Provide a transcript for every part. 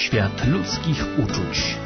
Świat ludzkich uczuć.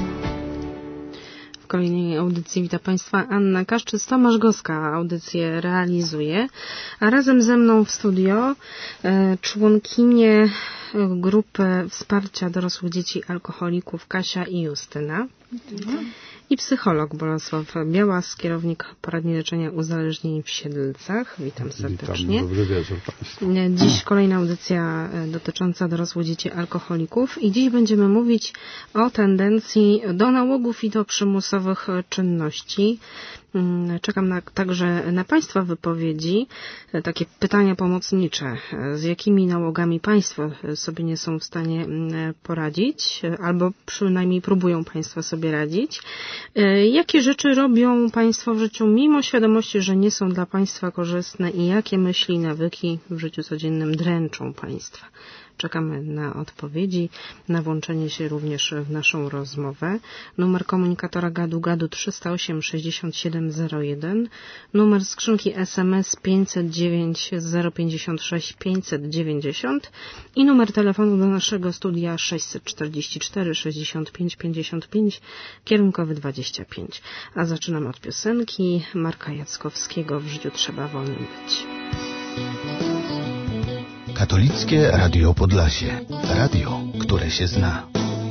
W kolejnej audycji witam Państwa Anna Kaszczyc, Tomasz Goska audycję realizuje, a razem ze mną w studio członkinie grupy wsparcia dorosłych dzieci alkoholików Kasia i Justyna. I psycholog Bolesław Białas, kierownik poradni leczenia uzależnień w Siedlcach. Witam serdecznie. Witam, dobry wieczór Państwu. Dziś kolejna audycja dotycząca dorosłych dzieci alkoholików i dziś będziemy mówić o tendencji do nałogów i do przymusowych czynności. Czekam także na Państwa wypowiedzi, takie pytania pomocnicze. Z jakimi nałogami Państwo sobie nie są w stanie poradzić, albo przynajmniej próbują Państwo sobie radzić? Jakie rzeczy robią Państwo w życiu mimo świadomości, że nie są dla Państwa korzystne i jakie myśli, nawyki w życiu codziennym dręczą Państwa? Czekamy na odpowiedzi, na włączenie się również w naszą rozmowę. Numer komunikatora gadu 308 6701, numer skrzynki SMS 509 056 590 i numer telefonu do naszego studia 644 65 55, kierunkowy 25. A zaczynamy od piosenki Marka Jackowskiego "W życiu trzeba wolnym być". Katolickie Radio Podlasie. Radio, które się zna.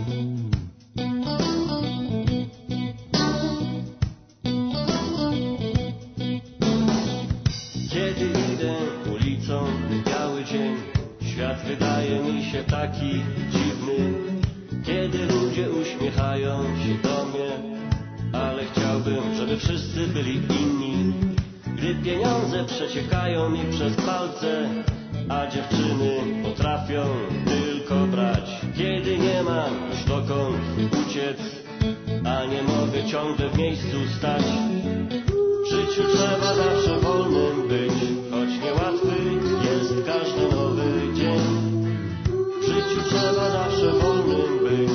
Kiedy idę ulicą, biały dzień, świat wydaje mi się taki dziwny. Kiedy ludzie uśmiechają się do mnie, ale chciałbym, żeby wszyscy byli inni. Gdy pieniądze przeciekają mi przez palce, a dziewczyny potrafią tylko brać. Kiedy nie mam już dokąd uciec, a nie mogę ciągle w miejscu stać. W życiu trzeba zawsze wolnym być, choć niełatwy jest każdy nowy dzień. W życiu trzeba zawsze wolnym być.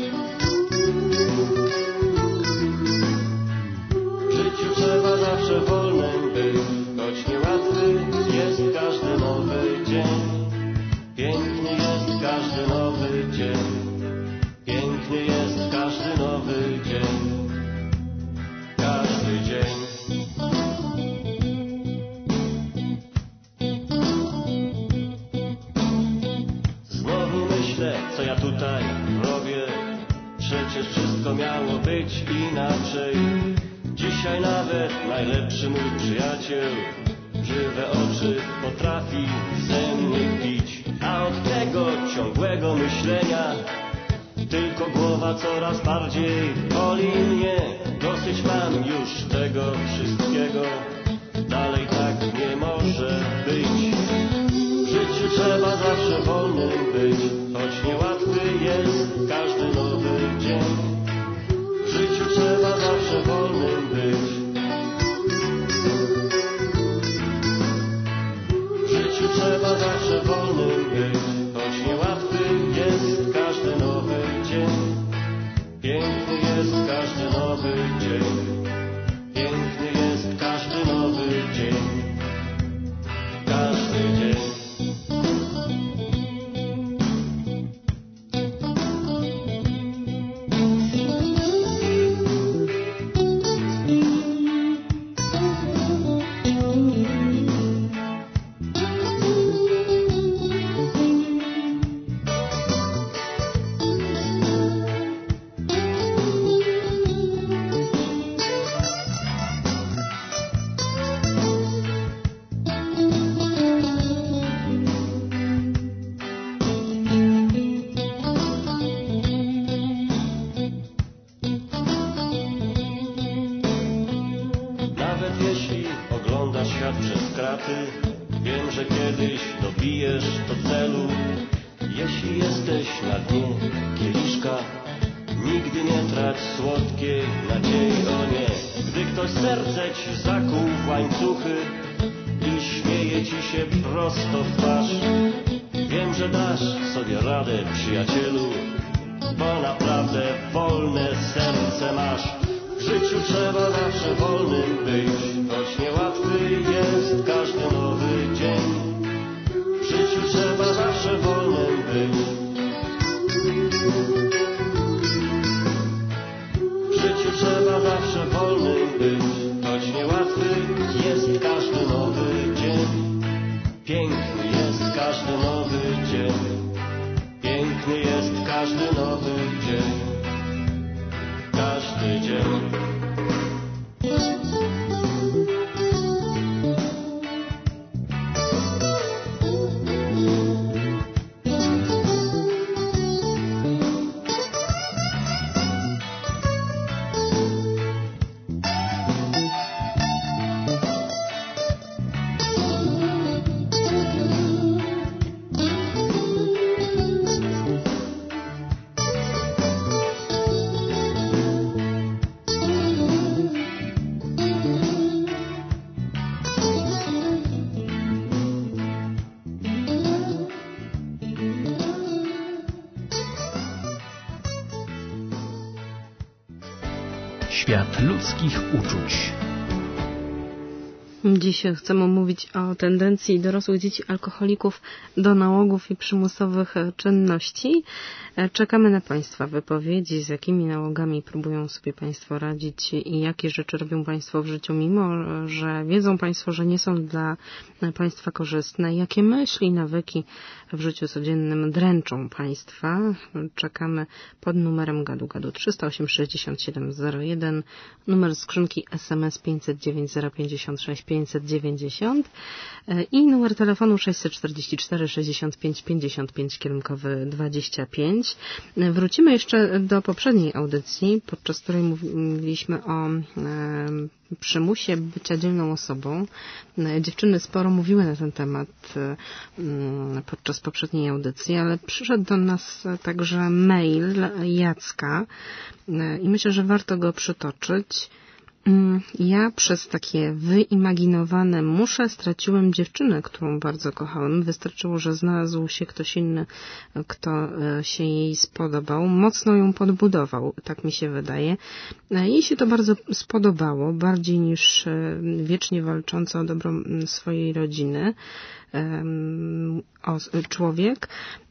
W życiu trzeba zawsze wolnym być, choć niełatwy jest każdy nowy dzień. Piękny jest każdy nowy dzień. Piękny jest każdy nowy dzień. Każdy dzień. Znowu myślę, co ja tutaj robię. Przecież wszystko miało być inaczej. Dzisiaj nawet najlepszy mój przyjaciel żywe oczy potrafi ze mnie pić. A od tego ciągłego myślenia tylko głowa coraz bardziej boli mnie. Dosyć mam już tego wszystkiego, dalej tak nie może być. W życiu trzeba zawsze wolnym być, choć niełatwy jest każdy nowy dzień. W życiu trzeba zawsze wolnym być. W życiu trzeba zawsze wolnym być, choć niełatwy jest każdy nowy dzień. Piękny jest każdy nowy dzień. Piękny jest każdy nowy dzień. Każdy dzień. Wiem, że kiedyś dobijesz do celu. Jeśli jesteś na dnie kieliszka, nigdy nie trać słodkiej nadziei, o nie. Gdy ktoś serce ci zakuł w łańcuchy i śmieje ci się prosto w twarz, wiem, że dasz sobie radę, przyjacielu, bo naprawdę wolne serce masz. W życiu trzeba zawsze wolnym być, choć niełatwy jest każdy nowy dzień. W życiu trzeba zawsze wolnym być. być, choć niełatwy jest każdy nowy dzień. Piękny jest każdy nowy dzień. Piękny jest każdy nowy dzień. Każdy dzień. Świat ludzkich uczuć. Dzisiaj chcemy mówić o tendencji dorosłych dzieci alkoholików do nałogów i przymusowych czynności. Czekamy na Państwa wypowiedzi, z jakimi nałogami próbują sobie Państwo radzić i jakie rzeczy robią Państwo w życiu, mimo że wiedzą Państwo, że nie są dla Państwa korzystne. Jakie myśli, nawyki w życiu codziennym dręczą Państwa. Czekamy pod numerem gadu 308 67 01, numer skrzynki SMS 509 056 590 i numer telefonu 644 65 55 kierunkowy 25. Wrócimy jeszcze do poprzedniej audycji, podczas której mówiliśmy o przymusie bycia dzielną osobą. Dziewczyny sporo mówiły na ten temat podczas poprzedniej audycji, ale przyszedł do nas także mail Jacka i myślę, że warto go przytoczyć. Ja przez takie wyimaginowane muszę straciłem dziewczynę, którą bardzo kochałem. Wystarczyło, że znalazł się ktoś inny, kto się jej spodobał. Mocno ją podbudował, tak mi się wydaje. Jej się to bardzo spodobało, bardziej niż wiecznie walczący o dobro swojej rodziny człowiek.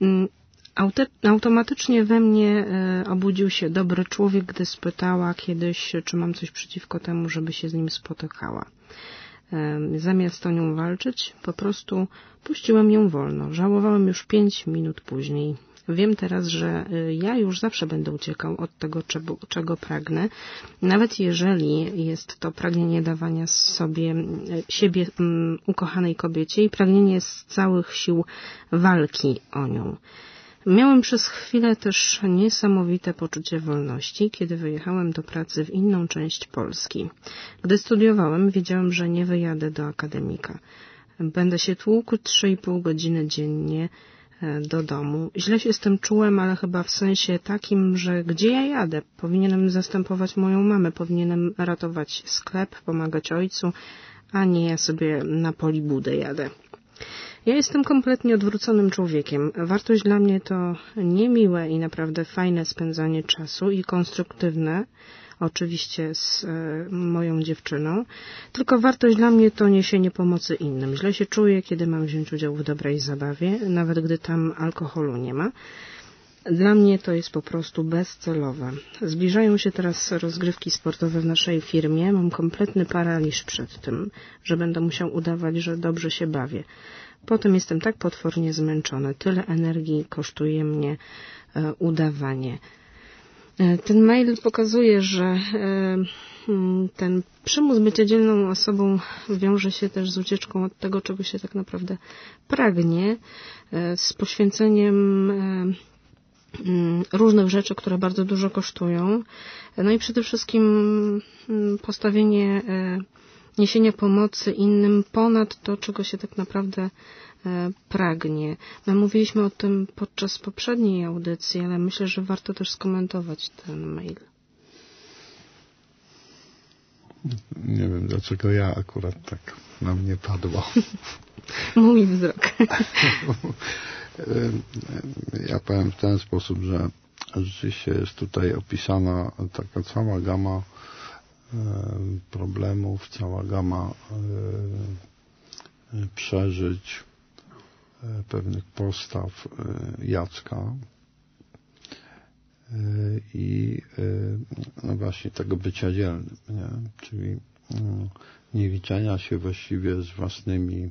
Automatycznie we mnie obudził się dobry człowiek, gdy spytała kiedyś, czy mam coś przeciwko temu, żeby się z nim spotykała. Zamiast o nią walczyć, po prostu puściłem ją wolno. Żałowałem już 5 minut później. Wiem teraz, że ja już zawsze będę uciekał od tego, czego pragnę, nawet jeżeli jest to pragnienie dawania siebie ukochanej kobiecie i pragnienie z całych sił walki o nią. Miałem przez chwilę też niesamowite poczucie wolności, kiedy wyjechałem do pracy w inną część Polski. Gdy studiowałem, wiedziałem, że nie wyjadę do akademika. Będę się tłukł 3,5 godziny dziennie do domu. Źle się z tym czułem, ale chyba w sensie takim, że gdzie ja jadę? Powinienem zastępować moją mamę, powinienem ratować sklep, pomagać ojcu, a nie ja sobie na Polibudę jadę. Ja jestem kompletnie odwróconym człowiekiem. Wartość dla mnie to niemiłe i naprawdę fajne spędzanie czasu i konstruktywne, oczywiście z moją dziewczyną, tylko wartość dla mnie to niesienie pomocy innym. Źle się czuję, kiedy mam wziąć udział w dobrej zabawie, nawet gdy tam alkoholu nie ma. Dla mnie to jest po prostu bezcelowe. Zbliżają się teraz rozgrywki sportowe w naszej firmie. Mam kompletny paraliż przed tym, że będę musiał udawać, że dobrze się bawię. Potem jestem tak potwornie zmęczony. Tyle energii kosztuje mnie udawanie. Ten mail pokazuje, że ten przymus bycia dzielną osobą wiąże się też z ucieczką od tego, czego się tak naprawdę pragnie, z poświęceniem różnych rzeczy, które bardzo dużo kosztują. No i przede wszystkim postawienie niesienia pomocy innym ponad to, czego się tak naprawdę pragnie. My mówiliśmy o tym podczas poprzedniej audycji, ale myślę, że warto też skomentować ten mail. Nie wiem, dlaczego ja akurat tak na mnie padło. Mój wzrok. Ja powiem w ten sposób, że rzeczywiście jest tutaj opisana taka cała gama problemów, cała gama przeżyć, pewnych postaw Jacka. I no właśnie tego bycia dzielnym, nie? Czyli nie liczenia się właściwie z własnymi,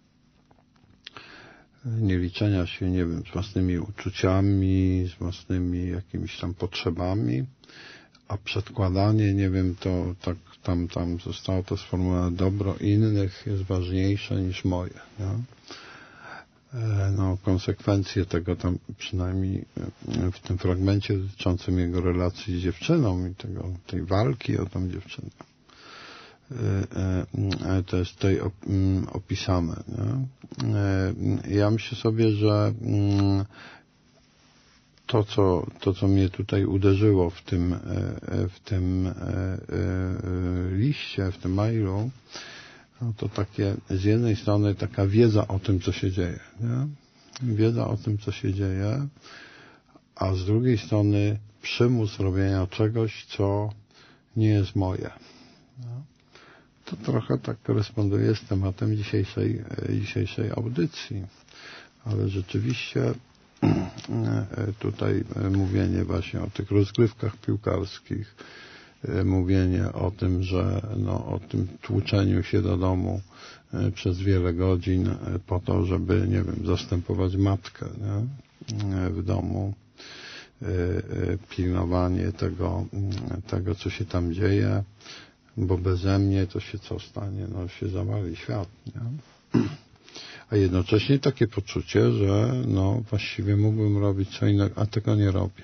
nie liczenia się, nie wiem, z własnymi uczuciami, z własnymi jakimiś tam potrzebami, a przedkładanie, nie wiem, to tak tam zostało to sformułowane, dobro innych jest ważniejsze niż moje, nie? No, konsekwencje tego tam przynajmniej w tym fragmencie dotyczącym jego relacji z dziewczyną i tej walki o tą dziewczynę. To jest tutaj opisane. Nie? Ja myślę sobie, że to, co mnie tutaj uderzyło w tym liście, w tym mailu, no to takie, z jednej strony taka wiedza o tym, co się dzieje. Nie? Wiedza o tym, co się dzieje, a z drugiej strony przymus robienia czegoś, co nie jest moje. Nie? To trochę tak koresponduje z tematem dzisiejszej audycji. Ale rzeczywiście tutaj mówienie właśnie o tych rozgrywkach piłkarskich, mówienie o tym, że o tym tłuczeniu się do domu przez wiele godzin po to, żeby, nie wiem, zastępować matkę, nie? W domu, pilnowanie tego, co się tam dzieje, bo beze mnie to się co stanie? No się zawali świat, nie? A jednocześnie takie poczucie, że właściwie mógłbym robić co innego, a tego nie robię.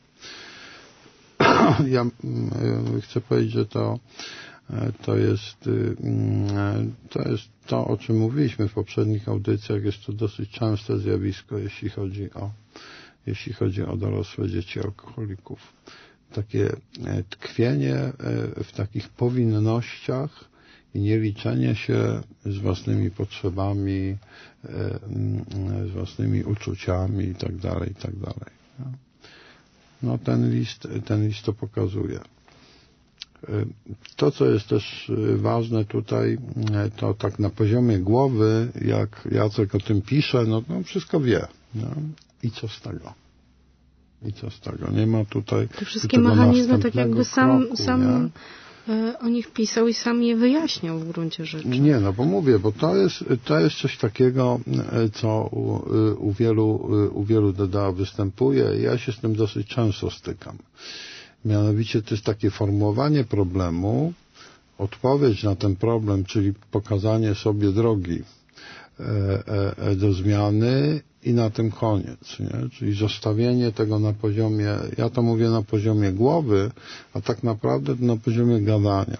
Ja chcę powiedzieć, że to jest to, o czym mówiliśmy w poprzednich audycjach. Jest to dosyć częste zjawisko, jeśli chodzi o dorosłe dzieci alkoholików. Takie tkwienie w takich powinnościach i nie liczenie się z własnymi potrzebami, z własnymi uczuciami i tak dalej. No ten list to pokazuje. To, co jest też ważne tutaj, to tak na poziomie głowy, jak Jacek o tym pisze, no wszystko wie. No. I co z tego? Nie ma tutaj te wszystkie mechanizmy, tak jakby sam o nich pisał i sam je wyjaśniał w gruncie rzeczy. Nie, bo mówię, bo to jest coś takiego, co u wielu DDA występuje. Ja się z tym dosyć często stykam. Mianowicie to jest takie formułowanie problemu, odpowiedź na ten problem, czyli pokazanie sobie drogi do zmiany i na tym koniec, nie? Czyli zostawienie tego na poziomie, ja to mówię na poziomie głowy, a tak naprawdę to na poziomie gadania.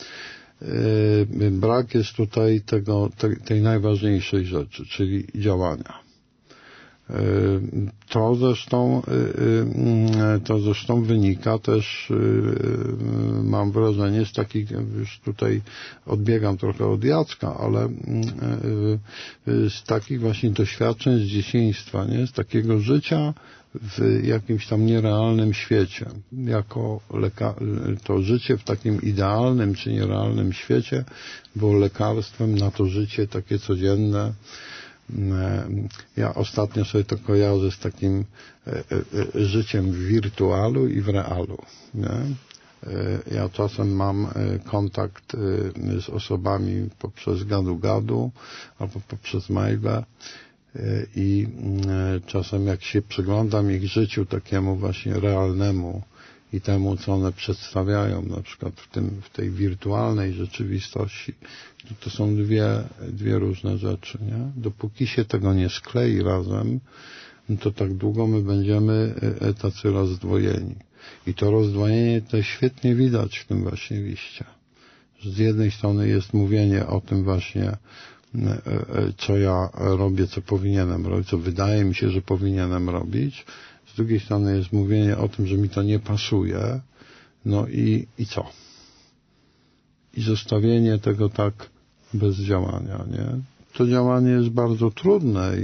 Brak jest tutaj tej najważniejszej rzeczy, czyli działania. To zresztą wynika też, mam wrażenie, z takich, już tutaj odbiegam trochę od Jacka, ale z takich właśnie doświadczeń z dzieciństwa, nie? Z takiego życia w jakimś tam nierealnym świecie. To życie w takim idealnym czy nierealnym świecie było lekarstwem na to życie takie codzienne. Ja ostatnio sobie to kojarzę z takim życiem w wirtualu i w realu. Nie? Ja czasem mam kontakt z osobami poprzez gadu albo poprzez maile i czasem jak się przyglądam ich życiu takiemu właśnie realnemu i temu, co one przedstawiają, na przykład w tej wirtualnej rzeczywistości, to są dwie różne rzeczy, nie? Dopóki się tego nie sklei razem, to tak długo my będziemy tacy rozdwojeni. I to rozdwojenie to świetnie widać w tym właśnie liście. Z jednej strony jest mówienie o tym właśnie, co ja robię, co powinienem robić, co wydaje mi się, że powinienem robić. Z drugiej strony jest mówienie o tym, że mi to nie pasuje. No i co? I zostawienie tego tak bez działania, nie? To działanie jest bardzo trudne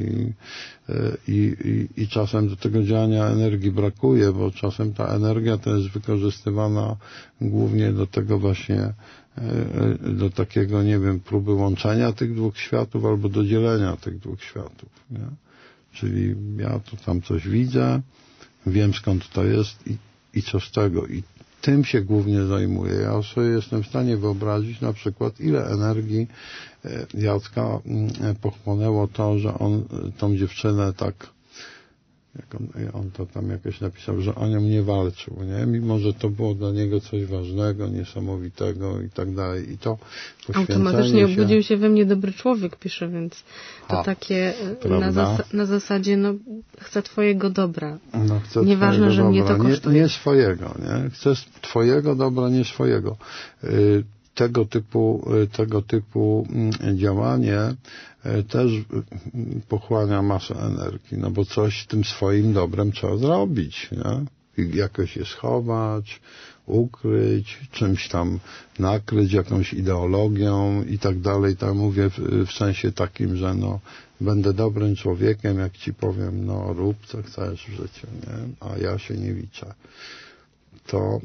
i czasem do tego działania energii brakuje, bo czasem ta energia to jest wykorzystywana głównie do tego właśnie, do takiego, nie wiem, próby łączenia tych dwóch światów albo do dzielenia tych dwóch światów, nie? Czyli ja tu tam coś widzę, wiem skąd to jest i co z tego. tym się głównie zajmuje. Ja sobie jestem w stanie wyobrazić na przykład, ile energii Jacka pochłonęło to, że on tą dziewczynę tak, jak on to tam jakoś napisał, że o nią nie walczył, nie? Mimo że to było dla niego coś ważnego, niesamowitego i tak dalej. I to automatycznie obudził się we mnie dobry człowiek, pisze, więc to takie na zasadzie, no chcę twojego dobra. No, chcę nieważne, twojego że dobra. mnie to kosztuje. Nie swojego, nie? Chcę twojego dobra, nie swojego. Tego typu działanie też pochłania masę energii, no bo coś tym swoim dobrem trzeba zrobić, nie? I jakoś je schować, ukryć, czymś tam nakryć, jakąś ideologią i tak dalej. Tam mówię w sensie takim, że no będę dobrym człowiekiem, jak ci powiem, no rób co chcesz w życiu, nie? A ja się nie liczę. To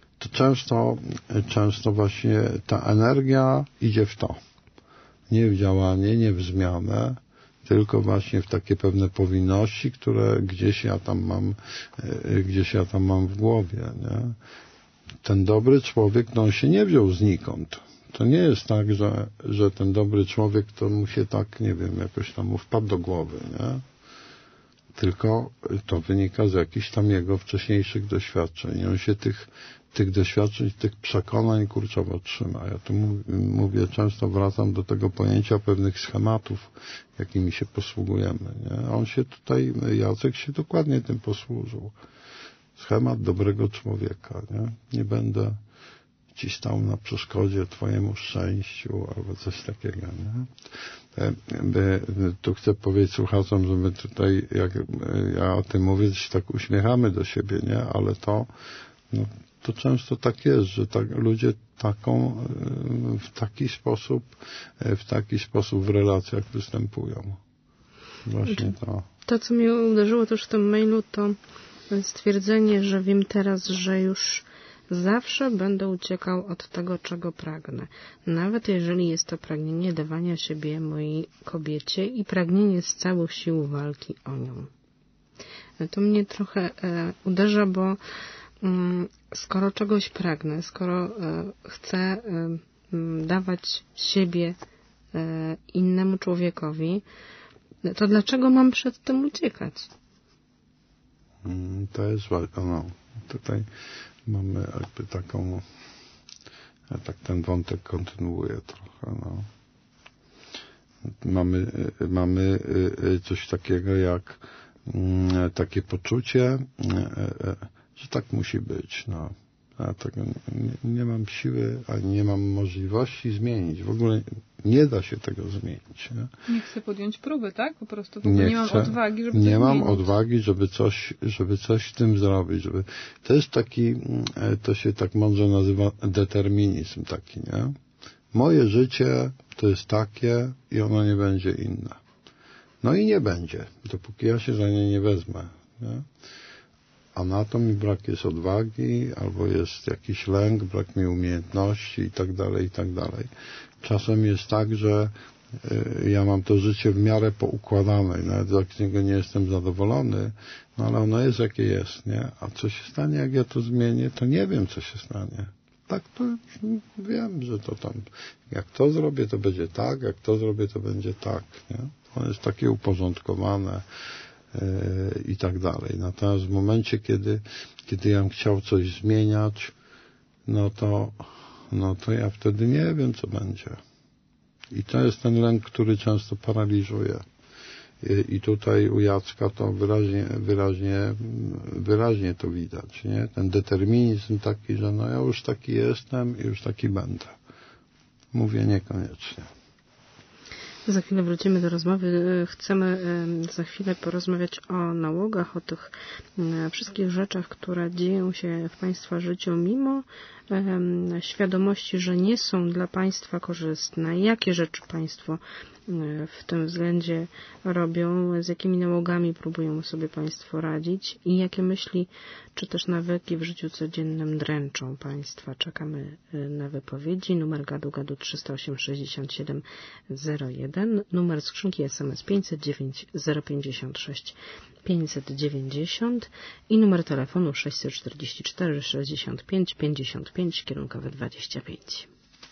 często właśnie ta energia idzie w to. Nie w działanie, nie w zmianę, tylko właśnie w takie pewne powinności, które gdzieś ja tam mam w głowie, nie? Ten dobry człowiek, no on się nie wziął znikąd. To nie jest tak, że ten dobry człowiek to mu się tak, nie wiem, jakoś tam mu wpadł do głowy, nie? Tylko to wynika z jakichś tam jego wcześniejszych doświadczeń. On się tych doświadczeń, tych przekonań kurczowo trzyma. Ja tu mówię, często wracam do tego pojęcia pewnych schematów, jakimi się posługujemy, nie? On się tutaj, Jacek się dokładnie tym posłużył. Schemat dobrego człowieka, nie? Nie będę ci stał na przeszkodzie twojemu szczęściu albo coś takiego, nie? Tu chcę powiedzieć słuchaczom, że my tutaj, jak ja o tym mówię, się tak uśmiechamy do siebie, nie? Ale to często tak jest, że ludzie w taki sposób w relacjach występują. Właśnie to. To, co mnie uderzyło też w tym mailu, to stwierdzenie, że wiem teraz, że już zawsze będę uciekał od tego, czego pragnę. Nawet jeżeli jest to pragnienie dawania siebie mojej kobiecie i pragnienie z całych sił walki o nią. To mnie trochę uderza, bo skoro czegoś pragnę, skoro chcę dawać siebie innemu człowiekowi, to dlaczego mam przed tym uciekać? To jest tutaj mamy jakby taką, ja tak ten wątek kontynuuję trochę, no. Mamy coś takiego jak takie poczucie, że tak musi być, no. Ja tego nie mam siły, ani nie mam możliwości zmienić. W ogóle nie da się tego zmienić. Nie chcę podjąć próby, tak? Po prostu nie mam odwagi, żeby Nie mam odwagi, żeby coś z tym zrobić. To jest taki, to się tak mądrze nazywa determinizm taki, nie? Moje życie to jest takie i ono nie będzie inne. No i nie będzie, dopóki ja się za nie nie wezmę, nie? A na to mi brak jest odwagi, albo jest jakiś lęk, brak mi umiejętności i tak dalej, i tak dalej. Czasem jest tak, że ja mam to życie w miarę poukładane i nawet jak z niego nie jestem zadowolony, no ale ono jest jakie jest, nie? A co się stanie, jak ja to zmienię, to nie wiem, co się stanie. Tak to wiem, że to tam, jak to zrobię, to będzie tak, jak to zrobię, to będzie tak, nie? Ono jest takie uporządkowane i tak dalej. Natomiast w momencie, kiedy ja bym chciał coś zmieniać, no to ja wtedy nie wiem, co będzie. I to jest ten lęk, który często paraliżuje. I tutaj u Jacka to wyraźnie to widać, nie? Ten determinizm taki, że no ja już taki jestem i już taki będę. Mówię niekoniecznie. Za chwilę wrócimy do rozmowy. Chcemy za chwilę porozmawiać o nałogach, o tych wszystkich rzeczach, które dzieją się w Państwa życiu, mimo świadomości, że nie są dla Państwa korzystne. Jakie rzeczy Państwo w tym względzie robią, z jakimi nałogami próbują sobie Państwo radzić i jakie myśli, czy też nawyki w życiu codziennym dręczą Państwa. Czekamy na wypowiedzi. Numer gadu 308 67 01. 1, numer skrzynki SMS 509 056 590 i numer telefonu 644 65 55 kierunkowy 25.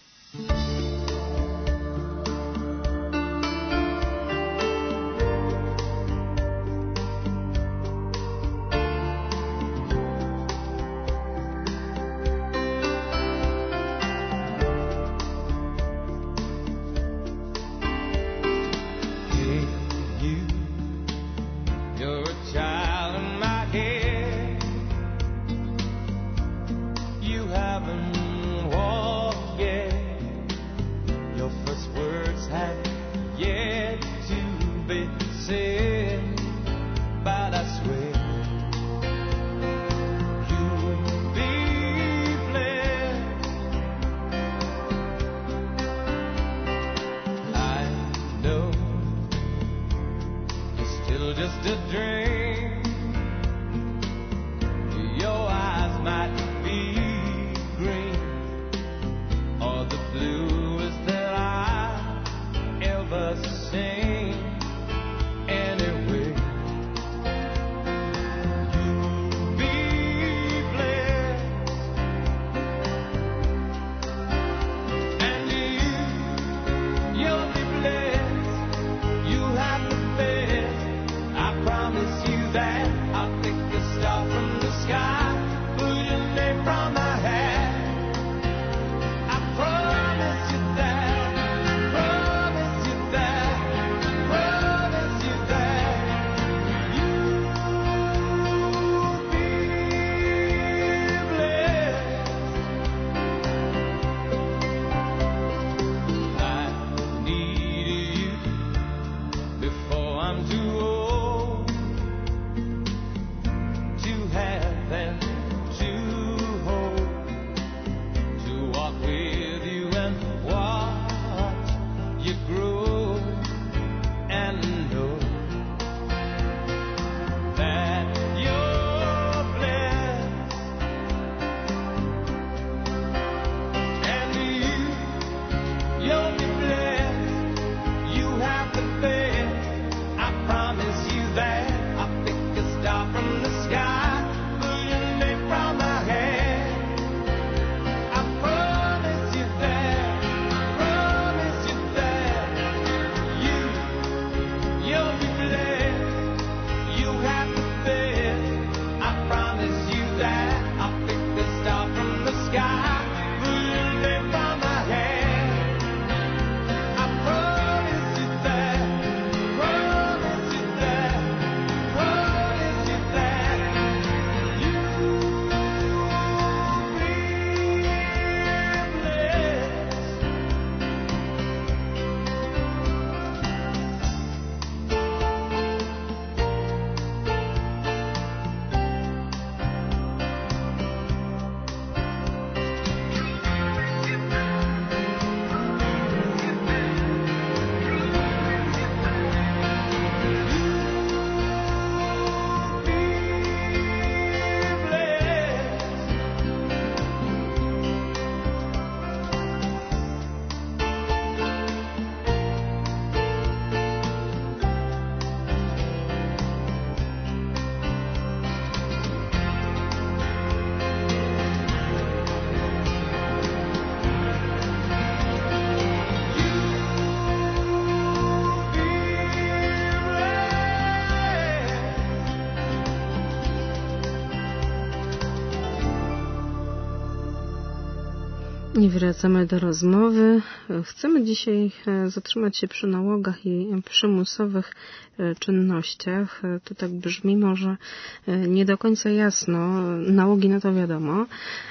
I wracamy do rozmowy. Chcemy dzisiaj zatrzymać się przy nałogach i przymusowych czynnościach. To tak brzmi może nie do końca jasno. Nałogi no to wiadomo.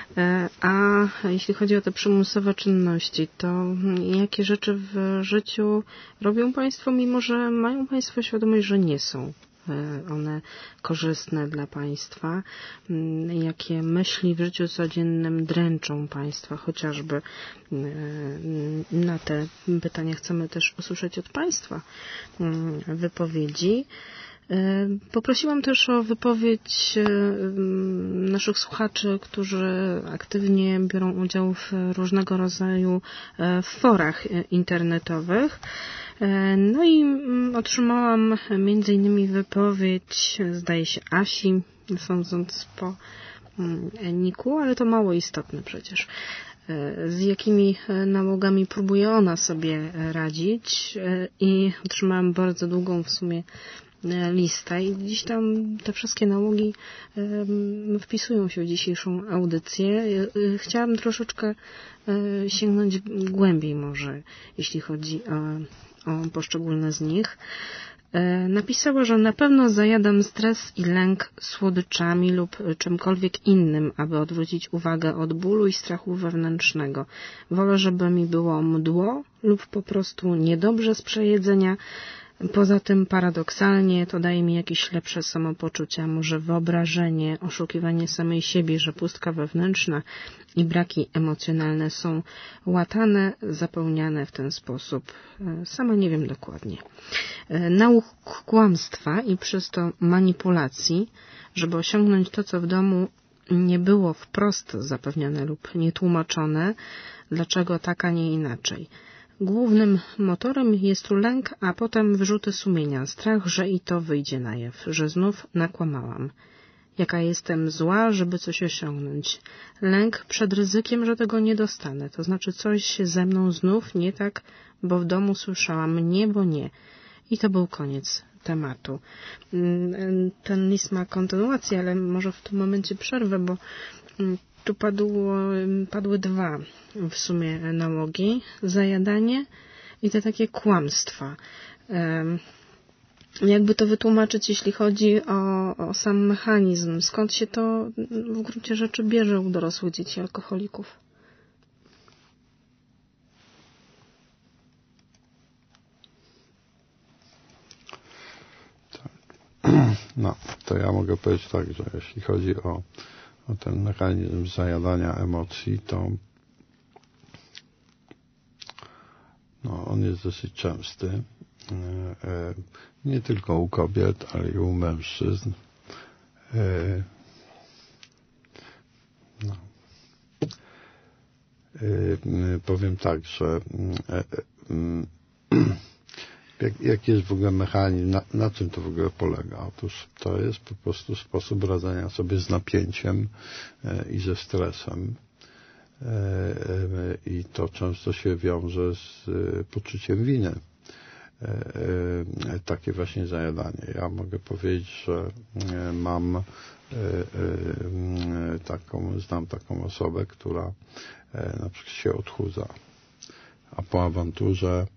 A jeśli chodzi o te przymusowe czynności, to jakie rzeczy w życiu robią Państwo, mimo że mają Państwo świadomość, że nie są one korzystne dla Państwa? Jakie myśli w życiu codziennym dręczą Państwa? Chociażby na te pytania chcemy też usłyszeć od Państwa wypowiedzi. Poprosiłam też o wypowiedź naszych słuchaczy, którzy aktywnie biorą udział w różnego rodzaju forach internetowych. No i otrzymałam między innymi wypowiedź, zdaje się, Asi, sądząc po niku, ale to mało istotne przecież. Z jakimi nałogami próbuje ona sobie radzić i otrzymałam bardzo długą w sumie listę i gdzieś tam te wszystkie nałogi wpisują się w dzisiejszą audycję. Chciałam troszeczkę sięgnąć głębiej może, jeśli chodzi o poszczególne z nich. Napisała, że na pewno zajadam stres i lęk słodyczami lub czymkolwiek innym, aby odwrócić uwagę od bólu i strachu wewnętrznego. Wolę, żeby mi było mdło lub po prostu niedobrze z przejedzenia. Poza tym paradoksalnie to daje mi jakieś lepsze samopoczucie, a może wyobrażenie, oszukiwanie samej siebie, że pustka wewnętrzna i braki emocjonalne są łatane, zapełniane w ten sposób. Sama nie wiem dokładnie. Nauk kłamstwa i przez to manipulacji, żeby osiągnąć to, co w domu nie było wprost zapewnione lub nietłumaczone, dlaczego tak, a nie inaczej. Głównym motorem jest tu lęk, a potem wyrzuty sumienia, strach, że i to wyjdzie na jaw, że znów nakłamałam. Jaka jestem zła, żeby coś osiągnąć. Lęk przed ryzykiem, że tego nie dostanę, to znaczy coś ze mną znów nie tak, bo w domu słyszałam nie, bo nie. I to był koniec tematu. Ten list ma kontynuację, ale może w tym momencie przerwę, bo tu padły dwa w sumie nałogi. Zajadanie i te takie kłamstwa. Jakby to wytłumaczyć, jeśli chodzi o sam mechanizm? Skąd się to w gruncie rzeczy bierze u dorosłych dzieci alkoholików? No, to ja mogę powiedzieć tak, że jeśli chodzi o ten mechanizm zajadania emocji, to on jest dosyć częsty. Nie tylko u kobiet, ale i u mężczyzn. Powiem tak, że jaki jest w ogóle mechanizm, na czym to w ogóle polega? Otóż to jest po prostu sposób radzenia sobie z napięciem i ze stresem. I to często się wiąże z poczuciem winy. Takie właśnie zajadanie. Ja mogę powiedzieć, że znam taką osobę, która na przykład się odchudza, a po awanturze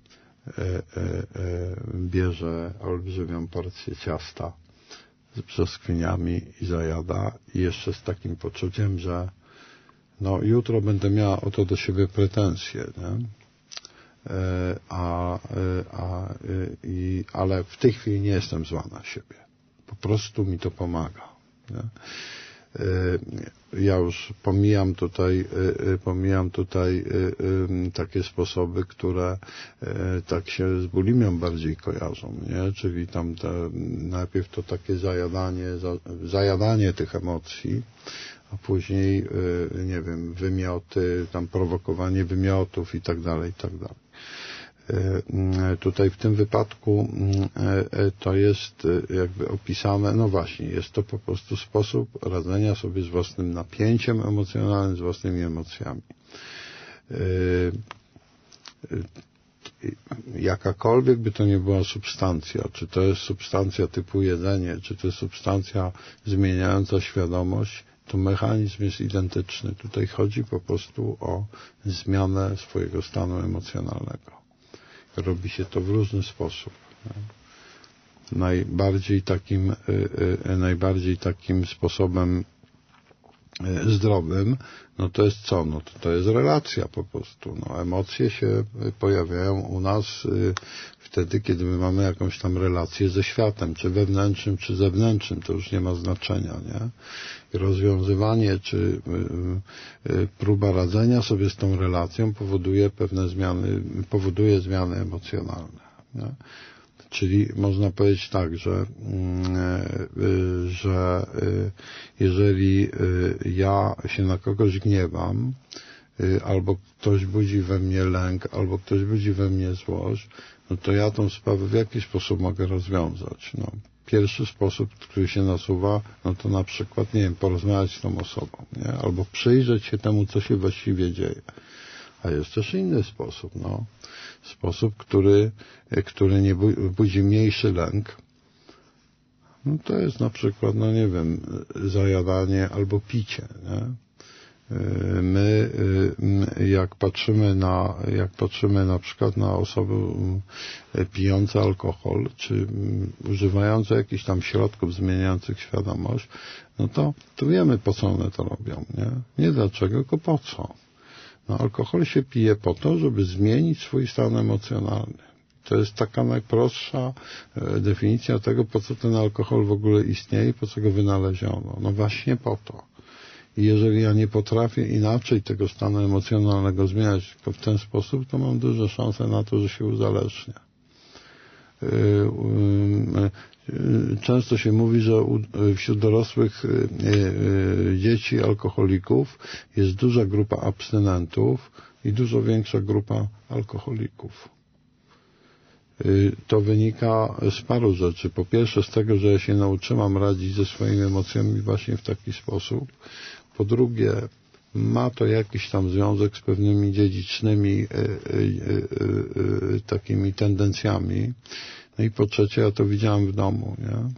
bierze olbrzymią porcję ciasta z brzoskwiniami i zajada, i jeszcze z takim poczuciem, że jutro będę miała o to do siebie pretensje, nie? Ale w tej chwili nie jestem zła na siebie. Po prostu mi to pomaga. Nie? Ja już pomijam tutaj takie sposoby, które tak się z bulimią bardziej kojarzą, nie? Czyli tam najpierw to takie zajadanie tych emocji, a później, nie wiem, wymioty, tam prowokowanie wymiotów i tak dalej, i tak dalej. Tutaj w tym wypadku to jest jakby opisane, właśnie, jest to po prostu sposób radzenia sobie z własnym napięciem emocjonalnym, z własnymi emocjami. Jakakolwiek by to nie była substancja, czy to jest substancja typu jedzenie, czy to jest substancja zmieniająca świadomość, to mechanizm jest identyczny. Tutaj chodzi po prostu o zmianę swojego stanu emocjonalnego. Robi się to w różny sposób. Najbardziej takim sposobem zdrowym, to jest co? To jest relacja po prostu. Emocje się pojawiają u nas wtedy, kiedy my mamy jakąś tam relację ze światem, czy wewnętrznym, czy zewnętrznym, to już nie ma znaczenia, nie? I rozwiązywanie, czy próba radzenia sobie z tą relacją powoduje pewne zmiany, powoduje zmiany emocjonalne, nie? Czyli można powiedzieć tak, że jeżeli ja się na kogoś gniewam, albo ktoś budzi we mnie lęk, albo ktoś budzi we mnie złość, no to ja tą sprawę w jaki sposób mogę rozwiązać? No, pierwszy sposób, który się nasuwa, no to na przykład, nie wiem, porozmawiać z tą osobą, nie? Albo przyjrzeć się temu, co się właściwie dzieje. A jest też inny sposób, no. Sposób, który nie budzi mniejszy lęk. No to jest na przykład, no nie wiem, zajadanie albo picie, nie? My, jak patrzymy na przykład na osoby pijące alkohol, czy używające jakichś tam środków zmieniających świadomość, no to wiemy, po co one to robią, nie? Nie dlaczego, tylko po co. No, alkohol się pije po to, żeby zmienić swój stan emocjonalny. To jest taka najprostsza definicja tego, po co ten alkohol w ogóle istnieje, po co go wynaleziono. No właśnie po to. I jeżeli ja nie potrafię inaczej tego stanu emocjonalnego zmieniać tylko w ten sposób, to mam duże szanse na to, że się uzależnię. Często się mówi, że wśród dorosłych dzieci alkoholików jest duża grupa abstynentów i dużo większa grupa alkoholików. To wynika z paru rzeczy. Po pierwsze z tego, że ja się nauczyłam radzić ze swoimi emocjami właśnie w taki sposób. Po drugie, ma to jakiś tam związek z pewnymi dziedzicznymi takimi tendencjami. No i po trzecie, ja to widziałem w domu, nie?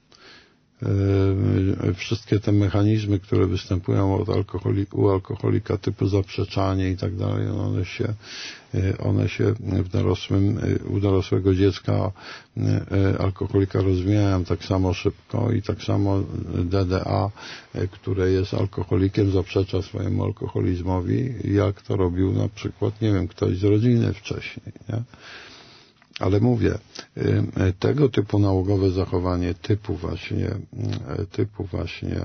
Wszystkie te mechanizmy, które występują u alkoholika, typu zaprzeczanie i tak dalej, one się u dorosłego dziecka alkoholika rozwijają tak samo szybko i tak samo DDA, które jest alkoholikiem, zaprzecza swojemu alkoholizmowi, jak to robił na przykład, nie wiem, ktoś z rodziny wcześniej, nie? Ale mówię, tego typu nałogowe zachowanie, typu właśnie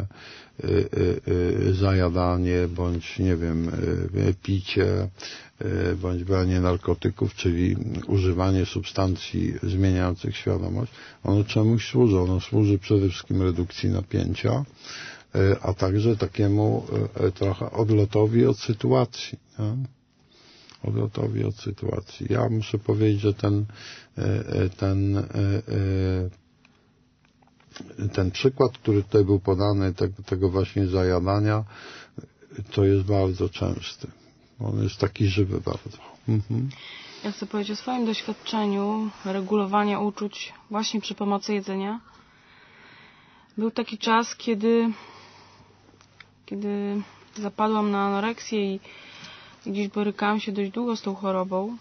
zajadanie, bądź nie wiem, picie, bądź branie narkotyków, czyli używanie substancji zmieniających świadomość, ono czemuś służy. Ono służy przede wszystkim redukcji napięcia, a także takiemu trochę odlotowi od sytuacji. Nie? Odlotowi od sytuacji. Ja muszę powiedzieć, że ten przykład, który tutaj był podany, tego właśnie zajadania, to jest bardzo częsty. On jest taki żywy bardzo. Mhm. Ja chcę powiedzieć o swoim doświadczeniu regulowania uczuć właśnie przy pomocy jedzenia. Był taki czas, kiedy zapadłam na anoreksję i gdzieś borykałam się dość długo z tą chorobą.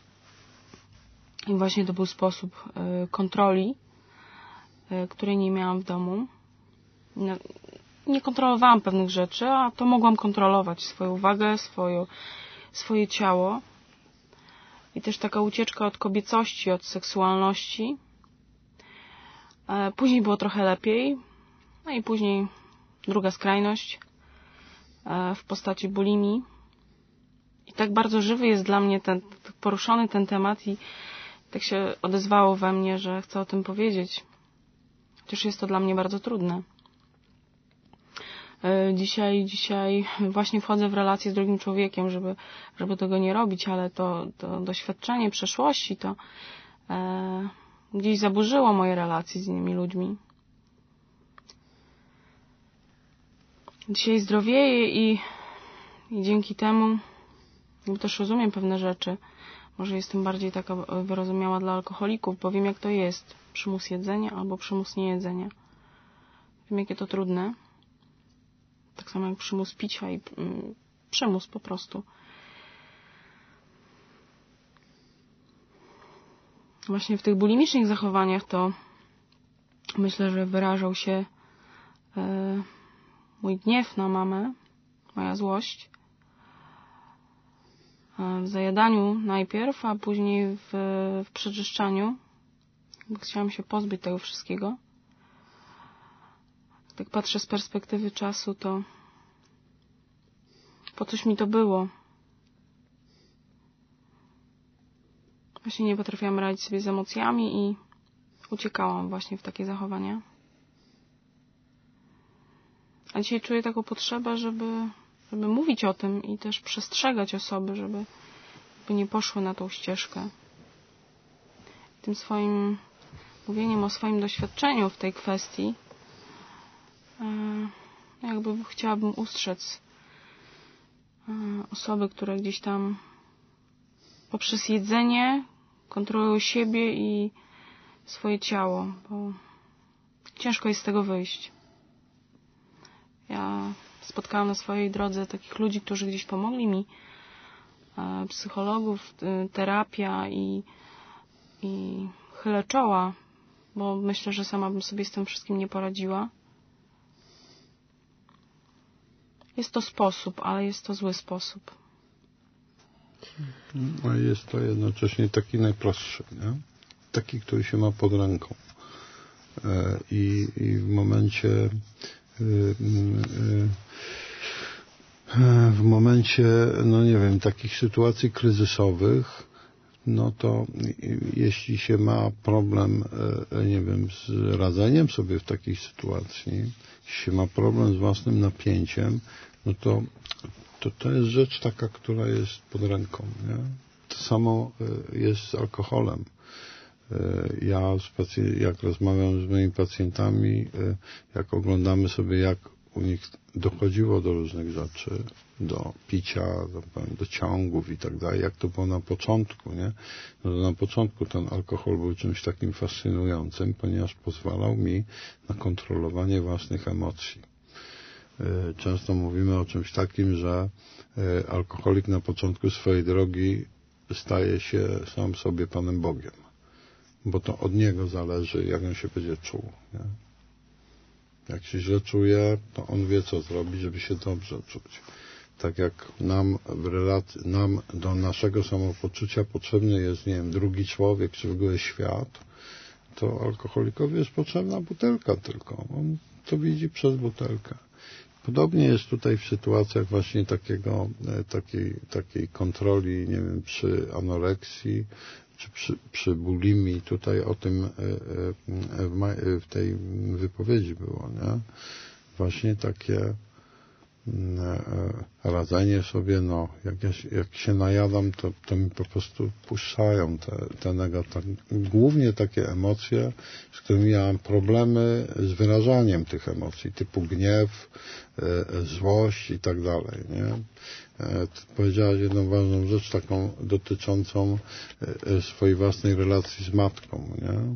I właśnie to był sposób kontroli, której nie miałam w domu. Nie kontrolowałam pewnych rzeczy, a to mogłam kontrolować. Swoją uwagę, swoje ciało. I też taka ucieczka od kobiecości, od seksualności. Później było trochę lepiej. No i później druga skrajność w postaci bulimii. I tak bardzo żywy jest dla mnie poruszony ten temat i tak się odezwało we mnie, że chcę o tym powiedzieć. Chociaż jest to dla mnie bardzo trudne. Dzisiaj właśnie wchodzę w relację z drugim człowiekiem, żeby tego nie robić, ale to doświadczenie przeszłości to gdzieś zaburzyło moje relacje z innymi ludźmi. Dzisiaj zdrowieję i dzięki temu też rozumiem pewne rzeczy. Może jestem bardziej taka wyrozumiała dla alkoholików, bo wiem, jak to jest. Przymus jedzenia albo przymus niejedzenia. Wiem, jakie to trudne. Tak samo jak przymus picia i przymus po prostu. Właśnie w tych bulimicznych zachowaniach to myślę, że wyrażał się mój gniew na mamę, moja złość. W zajadaniu najpierw, a później w przeczyszczaniu. Bo chciałam się pozbyć tego wszystkiego. Tak patrzę z perspektywy czasu, to po coś mi to było. Właśnie nie potrafiłam radzić sobie z emocjami i uciekałam właśnie w takie zachowania. A dzisiaj czuję taką potrzebę, żeby mówić o tym i też przestrzegać osoby, żeby nie poszły na tą ścieżkę. Tym swoim mówieniem o swoim doświadczeniu w tej kwestii jakby chciałabym ustrzec osoby, które gdzieś tam poprzez jedzenie kontrolują siebie i swoje ciało, bo ciężko jest z tego wyjść. Ja spotkałam na swojej drodze takich ludzi, którzy gdzieś pomogli mi, psychologów, terapia i chylę czoła, bo myślę, że sama bym sobie z tym wszystkim nie poradziła. Jest to sposób, ale jest to zły sposób. A jest to jednocześnie taki najprostszy, nie? Taki, który się ma pod ręką. I w momencie, no nie wiem, takich sytuacji kryzysowych, no to jeśli się ma problem, nie wiem, z radzeniem sobie w takiej sytuacji, jeśli się ma problem z własnym napięciem, no to jest rzecz taka, która jest pod ręką, nie? To samo jest z alkoholem. Ja jak rozmawiam z moimi pacjentami, jak oglądamy sobie, jak u nich dochodziło do różnych rzeczy, do picia, do ciągów i tak dalej, jak to było na początku, nie? No to na początku ten alkohol był czymś takim fascynującym, ponieważ pozwalał mi na kontrolowanie własnych emocji. Często mówimy o czymś takim, że alkoholik na początku swojej drogi staje się sam sobie Panem Bogiem, bo to od niego zależy, jak on się będzie czuł, nie? Jak się źle czuje, to on wie, co zrobić, żeby się dobrze czuć. Tak jak nam do naszego samopoczucia potrzebny jest, nie wiem, drugi człowiek, czy w ogóle świat, to alkoholikowi jest potrzebna butelka tylko. On to widzi przez butelkę. Podobnie jest tutaj w sytuacjach właśnie takiej kontroli, nie wiem, przy anoreksji, czy przy bulimii. Tutaj o tym w tej wypowiedzi było, nie? Właśnie takie radzenie sobie, no, jak się najadam, to mi po prostu puszczają te negatywne, głównie takie emocje, z którymi ja mam problemy z wyrażaniem tych emocji, typu gniew, złość i tak dalej, nie? Powiedziałaś jedną ważną rzecz, taką dotyczącą swojej własnej relacji z matką, nie?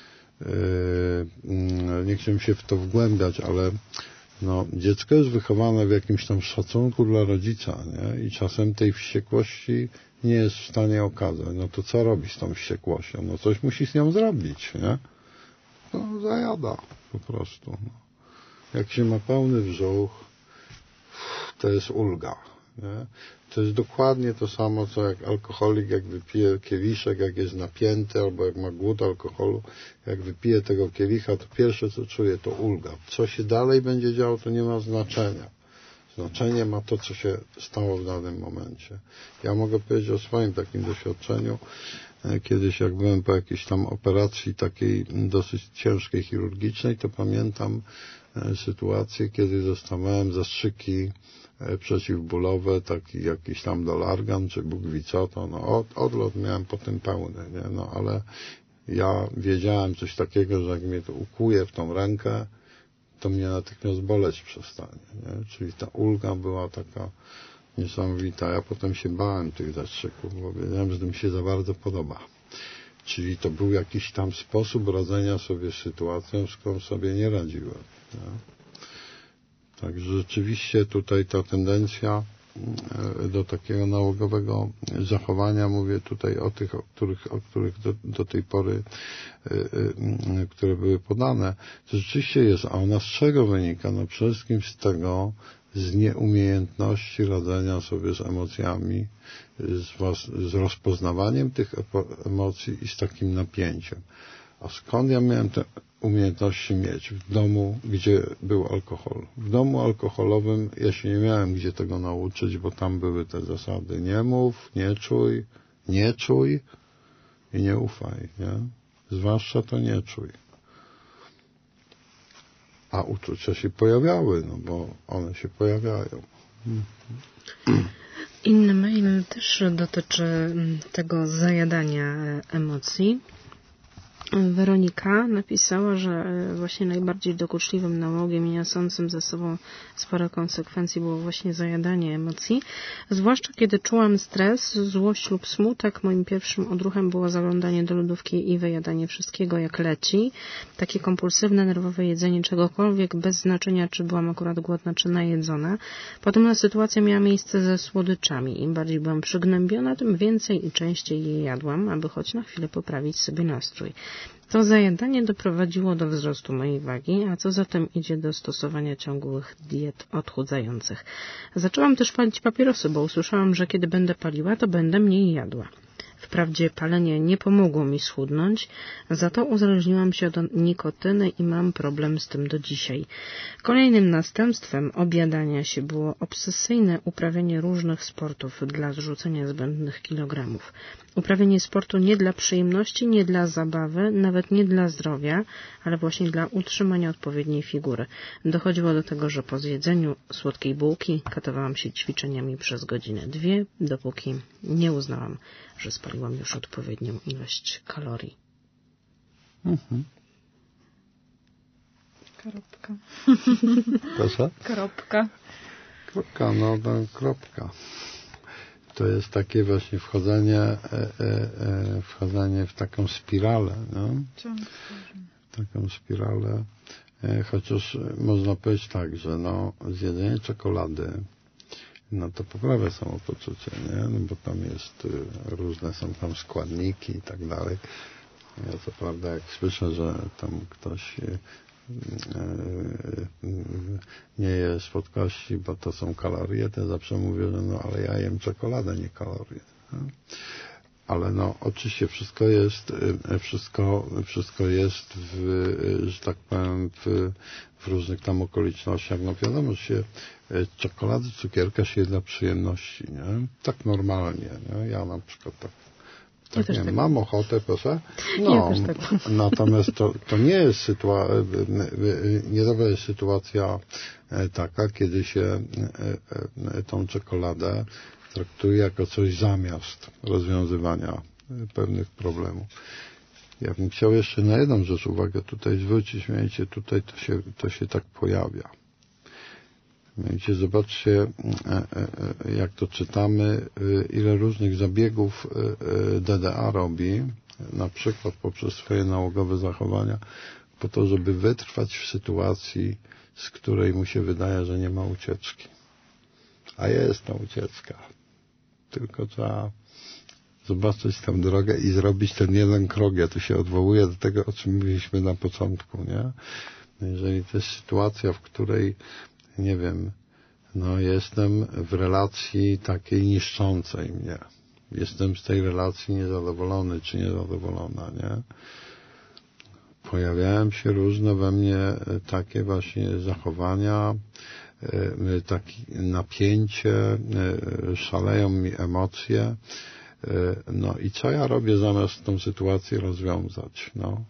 Nie chciałem się w to wgłębiać, ale no, dziecko jest wychowane w jakimś tam szacunku dla rodzica, nie? I czasem tej wściekłości nie jest w stanie okazać. No to co robi z tą wściekłością? No coś musi z nią zrobić, nie? No zajada po prostu. No. Jak się ma pełny brzuch, to jest ulga, nie? To jest dokładnie to samo, co jak alkoholik, jak wypije kieliszek, jak jest napięty, albo jak ma głód alkoholu, jak wypije tego kielicha, to pierwsze, co czuje, to ulga. Co się dalej będzie działo, to nie ma znaczenia. Znaczenie ma to, co się stało w danym momencie. Ja mogę powiedzieć o swoim takim doświadczeniu. Kiedyś, jak byłem po jakiejś tam operacji takiej dosyć ciężkiej, chirurgicznej, to pamiętam sytuację, kiedy dostawałem zastrzyki przeciwbólowe, taki jakiś tam Dolargan, czy Bóg wie co to, no odlot miałem po tym pełny, nie? No ale ja wiedziałem coś takiego, że jak mnie to ukuje w tą rękę, to mnie natychmiast boleć przestanie, nie? Czyli ta ulga była taka niesamowita. Ja potem się bałem tych zastrzyków, bo wiedziałem, że to mi się za bardzo podoba. Czyli to był jakiś tam sposób radzenia sobie z sytuacją, z którą sobie nie radziłem, nie? Także rzeczywiście tutaj ta tendencja do takiego nałogowego zachowania, mówię tutaj o tych, o których do tej pory, które były podane, to rzeczywiście jest. A ona z czego wynika? No przede wszystkim z tego, z nieumiejętności radzenia sobie z emocjami, z rozpoznawaniem tych emocji i z takim napięciem. A skąd ja miałem te umiejętności mieć? W domu, gdzie był alkohol. W domu alkoholowym ja się nie miałem gdzie tego nauczyć, bo tam były te zasady. Nie mów, nie czuj i nie ufaj, nie? Zwłaszcza to nie czuj. A uczucia się pojawiały, no bo one się pojawiają. Inny mail też dotyczy tego zajadania emocji. Weronika napisała, że właśnie najbardziej dokuczliwym nałogiem i niosącym ze sobą spore konsekwencje było właśnie zajadanie emocji. Zwłaszcza kiedy czułam stres, złość lub smutek, moim pierwszym odruchem było zaglądanie do lodówki i wyjadanie wszystkiego jak leci. Takie kompulsywne, nerwowe jedzenie czegokolwiek, bez znaczenia czy byłam akurat głodna czy najedzona. Podobna sytuacja miała miejsce ze słodyczami. Im bardziej byłam przygnębiona, tym więcej i częściej je jadłam, aby choć na chwilę poprawić sobie nastrój. To zajadanie doprowadziło do wzrostu mojej wagi, a co za tym idzie do stosowania ciągłych diet odchudzających. Zaczęłam też palić papierosy, bo usłyszałam, że kiedy będę paliła, to będę mniej jadła. Wprawdzie palenie nie pomogło mi schudnąć, za to uzależniłam się od nikotyny i mam problem z tym do dzisiaj. Kolejnym następstwem obiadania się było obsesyjne uprawianie różnych sportów dla zrzucenia zbędnych kilogramów. Uprawianie sportu nie dla przyjemności, nie dla zabawy, nawet nie dla zdrowia, ale właśnie dla utrzymania odpowiedniej figury. Dochodziło do tego, że po zjedzeniu słodkiej bułki katowałam się ćwiczeniami przez godzinę, 2, dopóki nie uznałam, że spaliłam już odpowiednią ilość kalorii. Kropka. Proszę? Kropka. Kropka, no to kropka. To jest takie właśnie wchodzenie w taką spiralę, no? Taką spiralę, chociaż można powiedzieć tak, że no, zjedzenie czekolady, no to poprawia samopoczucie, nie? No bo tam jest, różne są tam składniki i tak dalej. Ja co prawda jak słyszę, że tam ktoś nie je słodkości, bo to są kalorie, to ja zawsze mówię, że no ale ja jem czekoladę, nie kalorie. No? Ale no oczywiście wszystko jest że tak powiem w różnych tam okolicznościach. No wiadomo, że się czekolady, cukierka się je dla przyjemności, nie? Tak normalnie, nie? Ja na przykład tak nie, mam ochotę, proszę. No, natomiast to nie jest niedobra jest sytuacja taka, kiedy się tą czekoladę traktuje jako coś zamiast rozwiązywania pewnych problemów. Ja bym chciał jeszcze na jedną rzecz uwagę tutaj zwrócić, mianowicie tutaj to się tak pojawia. Mianowicie zobaczcie, jak to czytamy, ile różnych zabiegów DDA robi, na przykład poprzez swoje nałogowe zachowania, po to, żeby wytrwać w sytuacji, z której mu się wydaje, że nie ma ucieczki. A jest ta ucieczka. Tylko trzeba zobaczyć tę drogę i zrobić ten jeden krok. Ja tu się odwołuję do tego, o czym mówiliśmy na początku, nie? Jeżeli to jest sytuacja, w której nie wiem, no jestem w relacji takiej niszczącej mnie. Jestem z tej relacji niezadowolony czy niezadowolona, nie? Pojawiają się różne we mnie takie właśnie zachowania, takie napięcie, szaleją mi emocje. No i co ja robię zamiast tą sytuację rozwiązać? No.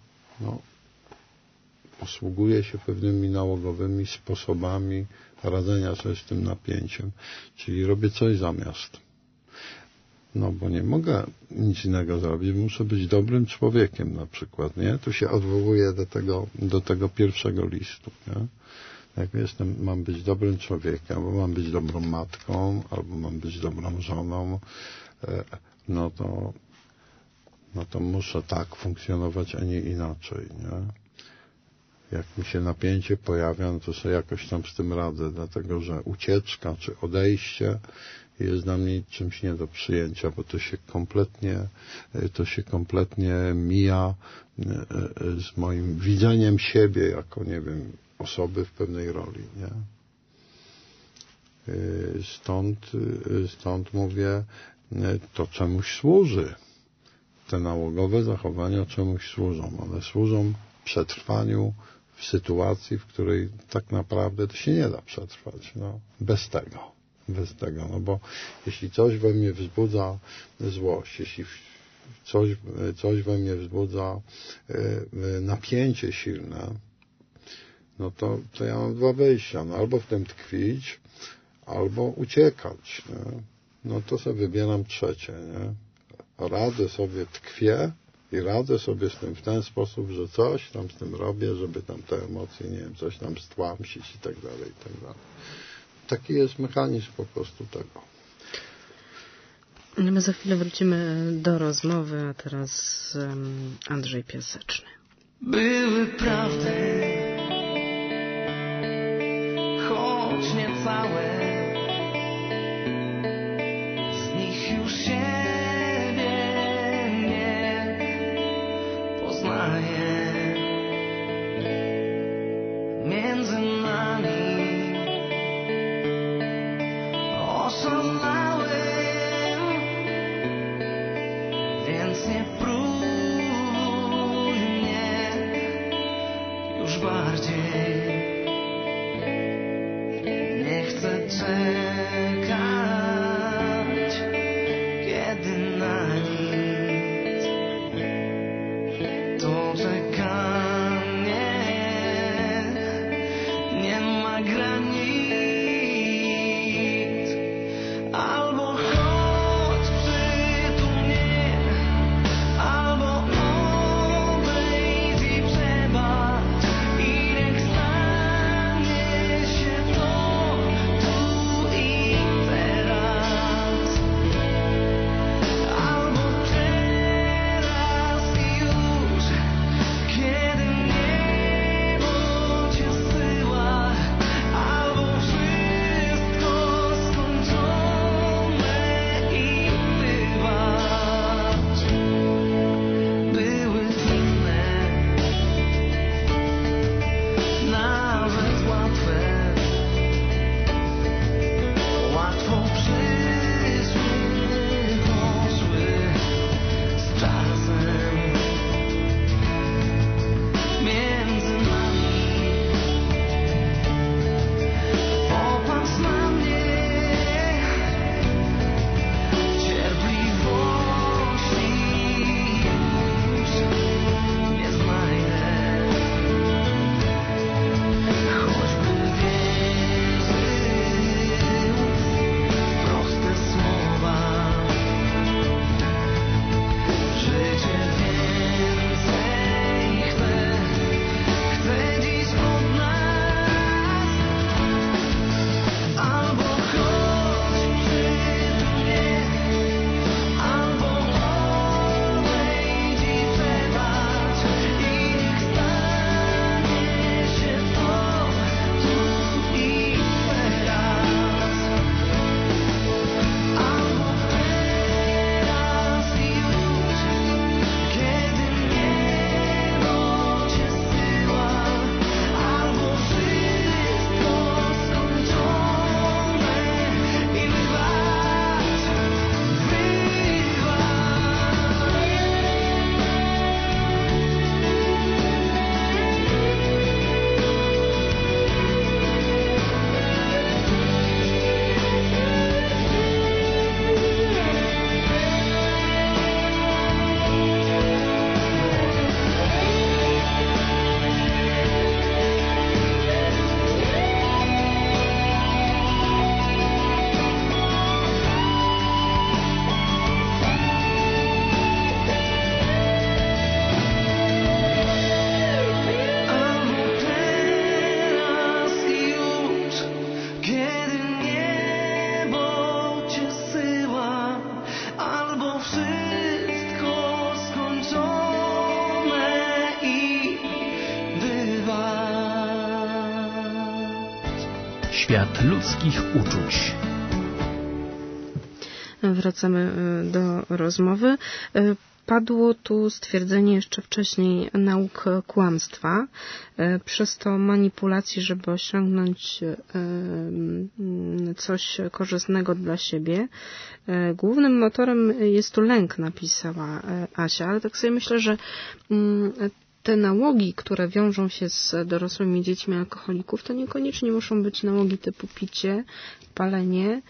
Posługuję się pewnymi nałogowymi sposobami radzenia sobie z tym napięciem. Czyli robię coś zamiast. No bo nie mogę nic innego zrobić. Muszę być dobrym człowiekiem na przykład, nie? Tu się odwołuję do tego pierwszego listu, nie? Jak mam być dobrym człowiekiem, albo mam być dobrą matką, albo mam być dobrą żoną, no to muszę tak funkcjonować, a nie inaczej, nie? Jak mi się napięcie pojawia, no to sobie jakoś tam z tym radzę, dlatego że ucieczka czy odejście jest dla mnie czymś nie do przyjęcia, bo to się kompletnie mija z moim widzeniem siebie jako, nie wiem, osoby w pewnej roli, nie? Stąd mówię, to czemuś służy. Te nałogowe zachowania czemuś służą. One służą przetrwaniu w sytuacji, w której tak naprawdę to się nie da przetrwać. No, bez tego. No bo jeśli coś we mnie wzbudza złość, jeśli coś we mnie wzbudza napięcie silne, no to ja mam dwa wyjścia. No, albo w tym tkwić, albo uciekać. Nie? No to sobie wybieram trzecie. Nie? Radzę sobie, tkwię i radzę sobie z tym w ten sposób, że coś tam z tym robię, żeby tam te emocje, nie wiem, coś tam stłamsić i tak dalej, i tak dalej. Taki jest mechanizm po prostu tego. My za chwilę wrócimy do rozmowy, a teraz Andrzej Piaseczny. Były prawdy, choć nie całe, z nich już siebie nie poznaję. Między nami oszalałem, więc nie próbuj mnie już bardziej. Nie chcę czekać, kiedy na nic. To czekanie nie ma granic. Albo chodź przytul mnie, albo odejdź i przebacz i niech stanie się to tu i teraz. Albo teraz i już, kiedy niebo cię zsyła, albo wszystko skończone i wybacz. Były inne, nawet łatwe, łatwo przyszły, poszły z czasem. Między nami popatrz na mnie, cierpliwości już nie znajdę. Choćby wierzył w proste słowa, życie więcej chcę dziś od nas. Albo chodź przytul mnie, albo odejdź i przebacz i niech stanie się to tu i teraz. Albo teraz i już, kiedy niebo cię zsyła, albo wszystko skończone i wybacz, albo teraz i już, kiedy niebo cię zsyła, albo wszystko skończone i wybacz. Świat ludzkich uczuć. Wracamy do rozmowy. Padło tu stwierdzenie jeszcze wcześniej nauk kłamstwa, przez to manipulacji, żeby osiągnąć coś korzystnego dla siebie. Głównym motorem jest tu lęk, napisała Asia, ale tak sobie myślę, że te nałogi, które wiążą się z dorosłymi dziećmi alkoholików, to niekoniecznie muszą być nałogi typu picie, palenie,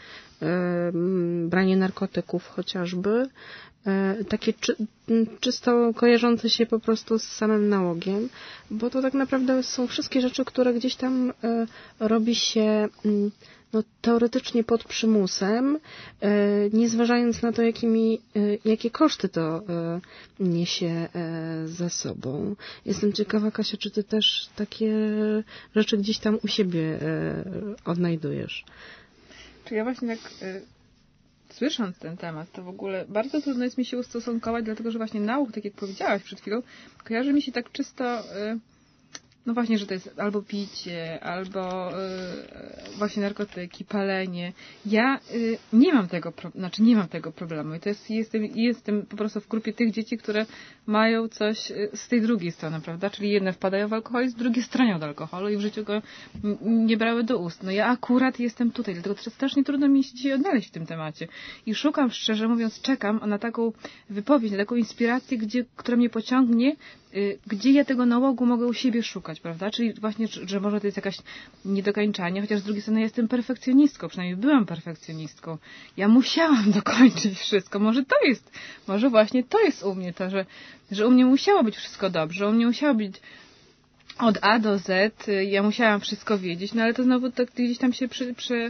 branie narkotyków chociażby, takie czysto kojarzące się po prostu z samym nałogiem, bo to tak naprawdę są wszystkie rzeczy, które gdzieś tam robi się teoretycznie pod przymusem, nie zważając na to, jakie koszty to niesie za sobą. Jestem ciekawa, Kasia, czy ty też takie rzeczy gdzieś tam u siebie odnajdujesz? Czy ja właśnie tak słysząc ten temat, to w ogóle bardzo trudno jest mi się ustosunkować, dlatego że właśnie nauk, tak jak powiedziałaś przed chwilą, kojarzy mi się tak czysto, no właśnie, że to jest albo picie, albo właśnie narkotyki, palenie. Ja nie mam tego problemu. I to jestem po prostu w grupie tych dzieci, które mają coś z tej drugiej strony, prawda? Czyli jedne wpadają w alkoholizm, drugie stronią od alkoholu i w życiu go nie brały do ust. No ja akurat jestem tutaj, dlatego strasznie trudno mi się dzisiaj odnaleźć w tym temacie. I szukam, szczerze mówiąc, czekam na taką wypowiedź, na taką inspirację, która mnie pociągnie, gdzie ja tego nałogu mogę u siebie szukać, prawda? Czyli właśnie, że może to jest jakaś niedokończanie, chociaż z drugiej strony jestem perfekcjonistką, przynajmniej byłam perfekcjonistką. Ja musiałam dokończyć wszystko. Może właśnie to jest u mnie to, że u mnie musiało być wszystko dobrze, u mnie musiało być od A do Z, ja musiałam wszystko wiedzieć, no ale to znowu tak gdzieś tam się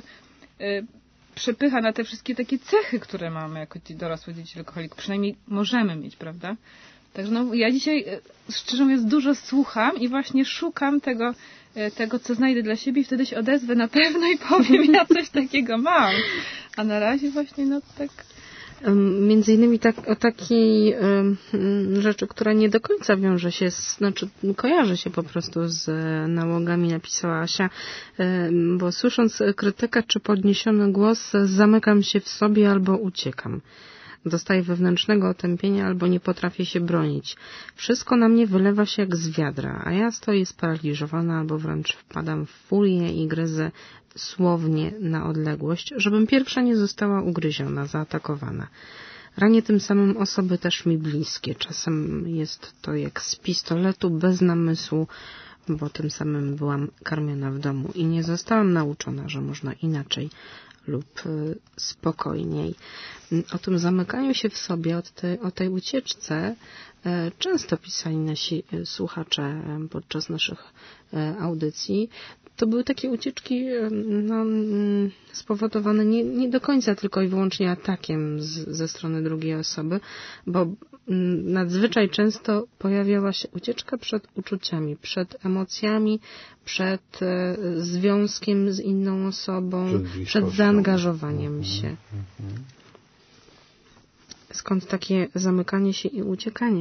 przepycha na te wszystkie takie cechy, które mamy jako dorosłe dzieci alkoholików. Przynajmniej możemy mieć, prawda? Także no, ja dzisiaj, szczerze mówiąc, dużo słucham i właśnie szukam tego, co znajdę dla siebie i wtedy się odezwę na pewno i powiem, ja coś takiego mam. A na razie właśnie, no tak... Między innymi o takiej rzeczy, która nie do końca wiąże się, kojarzy się po prostu z nałogami, napisała Asia, bo słysząc krytykę czy podniesiony głos, zamykam się w sobie albo uciekam. Dostaję wewnętrznego otępienia albo nie potrafię się bronić. Wszystko na mnie wylewa się jak z wiadra, a ja stoję sparaliżowana albo wręcz wpadam w furię i gryzę słownie na odległość, żebym pierwsza nie została ugryziona, zaatakowana. Ranię tym samym osoby też mi bliskie. Czasem jest to jak z pistoletu, bez namysłu, bo tym samym byłam karmiona w domu i nie zostałam nauczona, że można inaczej lub spokojniej. O tym zamykaniu się w sobie, o tej ucieczce często pisali nasi słuchacze podczas naszych audycji. To były takie ucieczki spowodowane nie do końca tylko i wyłącznie atakiem ze strony drugiej osoby, bo nadzwyczaj często pojawiała się ucieczka przed uczuciami, przed emocjami, przed związkiem z inną osobą, przed zaangażowaniem się. Skąd takie zamykanie się i uciekanie?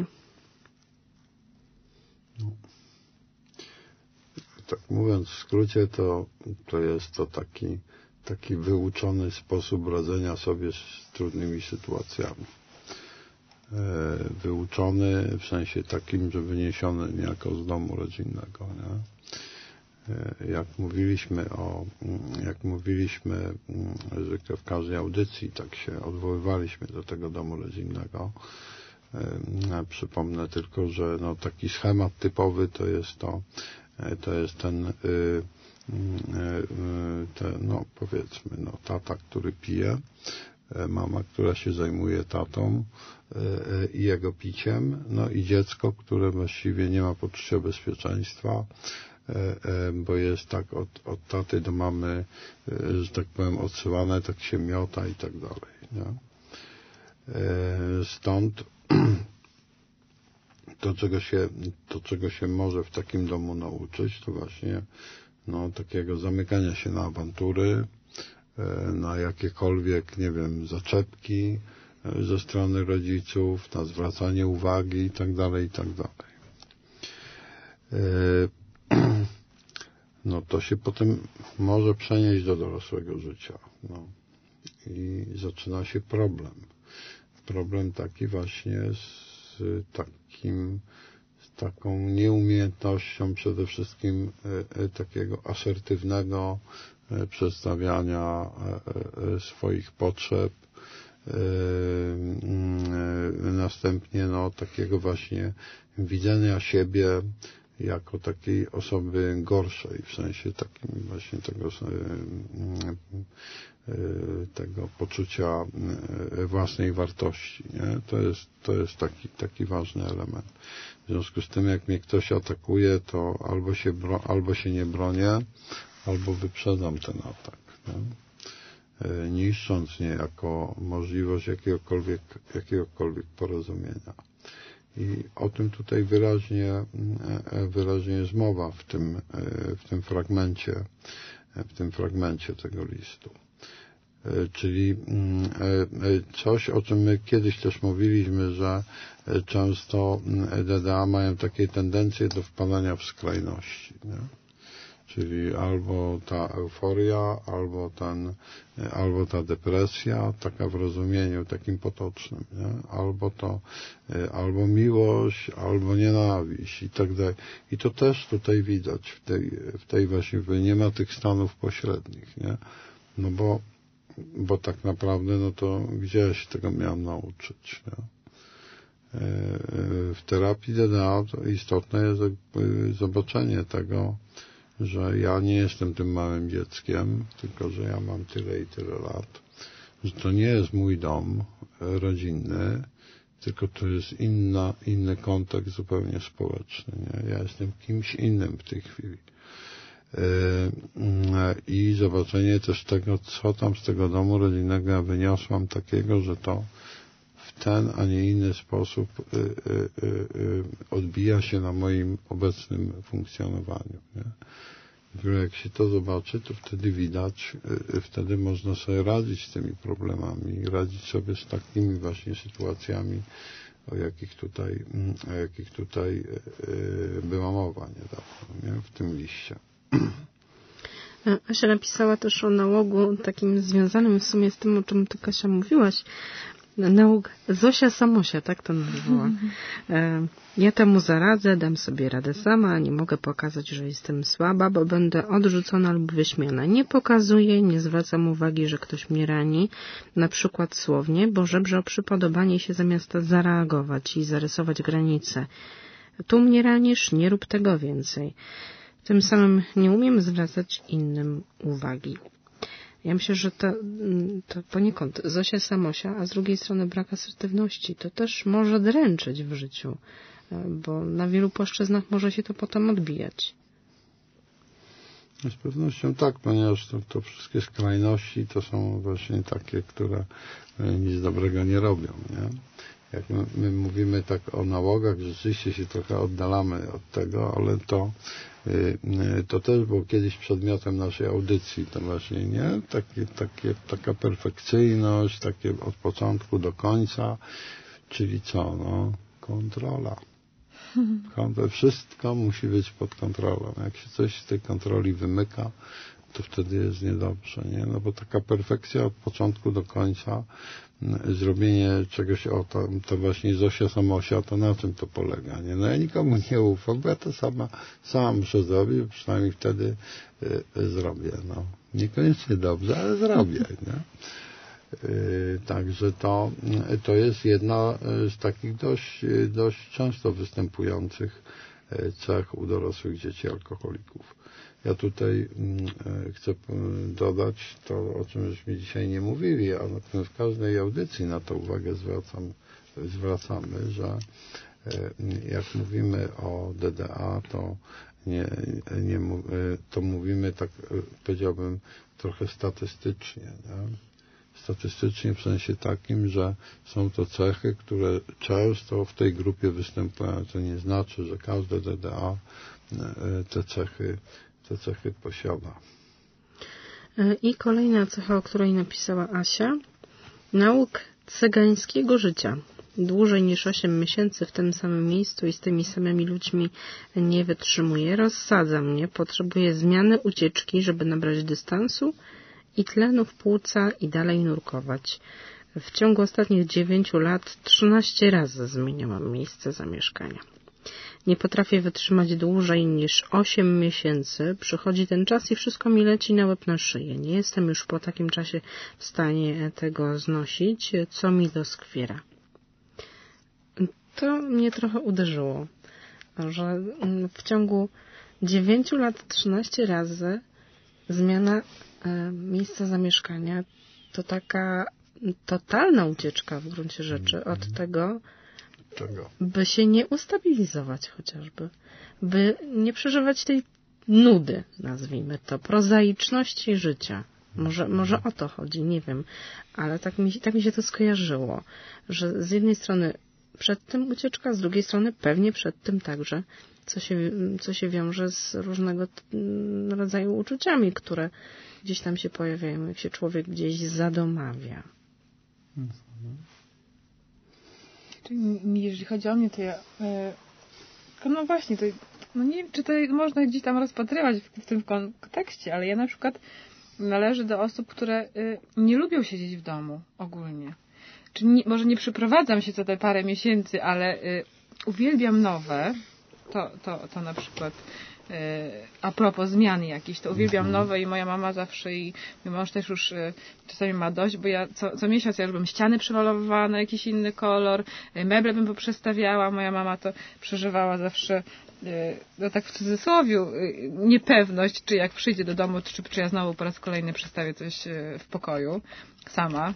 Tak mówiąc w skrócie, to jest to taki wyuczony sposób radzenia sobie z trudnymi sytuacjami. Wyuczony w sensie takim, że wyniesiony niejako z domu rodzinnego. Nie? Jak mówiliśmy, zwykle w każdej audycji, tak się odwoływaliśmy do tego domu rodzinnego. Przypomnę tylko, że no, taki schemat typowy to jest ten powiedzmy, tata, który pije, mama, która się zajmuje tatą i jego piciem, no i dziecko, które właściwie nie ma poczucia bezpieczeństwa, bo jest tak od taty do mamy, że tak powiem, odsyłane, tak się miota i tak dalej. Nie? Stąd to, czego się może w takim domu nauczyć, to właśnie takiego zamykania się na awantury, na jakiekolwiek, nie wiem, zaczepki ze strony rodziców, na zwracanie uwagi i tak dalej, i tak dalej. No to się potem może przenieść do dorosłego życia. No. I zaczyna się problem. Problem taki właśnie z taką nieumiejętnością przede wszystkim takiego asertywnego przedstawiania swoich potrzeb, następnie takiego właśnie widzenia siebie jako takiej osoby gorszej, w sensie takim właśnie tego poczucia własnej wartości. Nie? To jest taki ważny element. W związku z tym, jak mnie ktoś atakuje, to albo się nie bronię, albo wyprzedzam ten atak. Nie? Niszcząc niejako możliwość jakiegokolwiek porozumienia. I o tym tutaj wyraźnie jest mowa w tym fragmencie tego listu. Czyli coś, o czym my kiedyś też mówiliśmy, że często DDA mają takie tendencje do wpadania w skrajności. Nie? Czyli albo ta euforia, albo ta depresja, taka w rozumieniu takim potocznym, nie? Albo miłość, albo nienawiść i tak dalej. I to też tutaj widać w tej właśnie, nie ma tych stanów pośrednich, nie? No bo tak naprawdę, to gdzie ja się tego miałem nauczyć, nie? W terapii DDA to istotne jest zobaczenie tego, że ja nie jestem tym małym dzieckiem, tylko że ja mam tyle i tyle lat, że to nie jest mój dom rodzinny, tylko to jest inny kontekst zupełnie społeczny. Nie? Ja jestem kimś innym w tej chwili. I zobaczenie też tego, co tam z tego domu rodzinnego ja wyniosłam takiego, że to w ten, a nie inny sposób odbija się na moim obecnym funkcjonowaniu. Nie? Jak się to zobaczy, to wtedy widać, wtedy można sobie radzić z tymi problemami, radzić sobie z takimi właśnie sytuacjami, o jakich tutaj była mowa niedawno, nie? W tym liście. Asia napisała też o nałogu takim związanym w sumie z tym, o czym ty, Kasia, mówiłaś. Nałóg Zosia Samosia, tak to nazwała. Ja temu zaradzę, dam sobie radę sama, nie mogę pokazać, że jestem słaba, bo będę odrzucona lub wyśmiana. Nie pokazuję, nie zwracam uwagi, że ktoś mnie rani, na przykład słownie, bo żebrze o przypodobanie się zamiast zareagować i zarysować granice. Tu mnie ranisz, nie rób tego więcej. Tym samym nie umiem zwracać innym uwagi. Ja myślę, że to poniekąd Zosia Samosia, a z drugiej strony brak asertywności, to też może dręczyć w życiu, bo na wielu płaszczyznach może się to potem odbijać. Z pewnością tak, ponieważ to wszystkie skrajności to są właśnie takie, które nic dobrego nie robią, nie? Jak my mówimy tak o nałogach, rzeczywiście się trochę oddalamy od tego, ale to też było kiedyś przedmiotem naszej audycji, to właśnie, nie? Taka perfekcyjność, takie od początku do końca, czyli co? Kontrola. Wszystko musi być pod kontrolą. Jak się coś z tej kontroli wymyka, to wtedy jest niedobrze, nie? No bo taka perfekcja od początku do końca, zrobienie czegoś, to właśnie Zosia Samosia, to na czym to polega, nie? No ja nikomu nie ufam, bo ja to sama muszę zrobić, przynajmniej wtedy zrobię, no. Niekoniecznie dobrze, ale zrobię, nie? Także to jest jedna z takich dość często występujących cech u dorosłych dzieci alkoholików. Ja tutaj chcę dodać to, o czym żeśmy dzisiaj nie mówili, a natomiast w każdej audycji na to uwagę zwracamy, że jak mówimy o DDA, to mówimy tak, powiedziałbym, trochę statystycznie, nie? Statystycznie w sensie takim, że są to cechy, które często w tej grupie występują. To nie znaczy, że każde DDA te cechy posiada. I kolejna cecha, o której napisała Asia. Nauk cygańskiego życia. Dłużej niż 8 miesięcy w tym samym miejscu i z tymi samymi ludźmi nie wytrzymuję. Rozsadza mnie. Potrzebuję zmiany, ucieczki, żeby nabrać dystansu i tlenu w płuca i dalej nurkować. W ciągu ostatnich 9 lat 13 razy zmieniałam miejsce zamieszkania. Nie potrafię wytrzymać dłużej niż 8 miesięcy. Przychodzi ten czas i wszystko mi leci na łeb na szyję. Nie jestem już po takim czasie w stanie tego znosić, co mi doskwiera. To mnie trochę uderzyło, że w ciągu 9 lat 13 razy zmiana miejsca zamieszkania to taka totalna ucieczka w gruncie rzeczy od tego, by się nie ustabilizować chociażby, by nie przeżywać tej nudy, nazwijmy to, prozaiczności życia. Może o to chodzi, nie wiem, ale tak mi się to skojarzyło, że z jednej strony przed tym ucieczka, z drugiej strony pewnie przed tym także, co się wiąże z różnego rodzaju uczuciami, które gdzieś tam się pojawiają, jak się człowiek gdzieś zadomawia. Czyli jeżeli chodzi o mnie, to ja... No właśnie, to, no nie wiem, czy to można gdzieś tam rozpatrywać w tym kontekście, ale ja na przykład należę do osób, które nie lubią siedzieć w domu ogólnie. Czyli może nie przeprowadzam się co te parę miesięcy, ale uwielbiam nowe. To na przykład a propos zmian jakichś, to uwielbiam nowe i moja mama zawsze i mój mąż też już czasami ma dość, bo ja co miesiąc ja już bym ściany przemalowała na jakiś inny kolor, meble bym poprzestawiała, moja mama to przeżywała zawsze no tak w cudzysłowiu niepewność, czy jak przyjdzie do domu, czy ja znowu po raz kolejny przestawię coś w pokoju sama.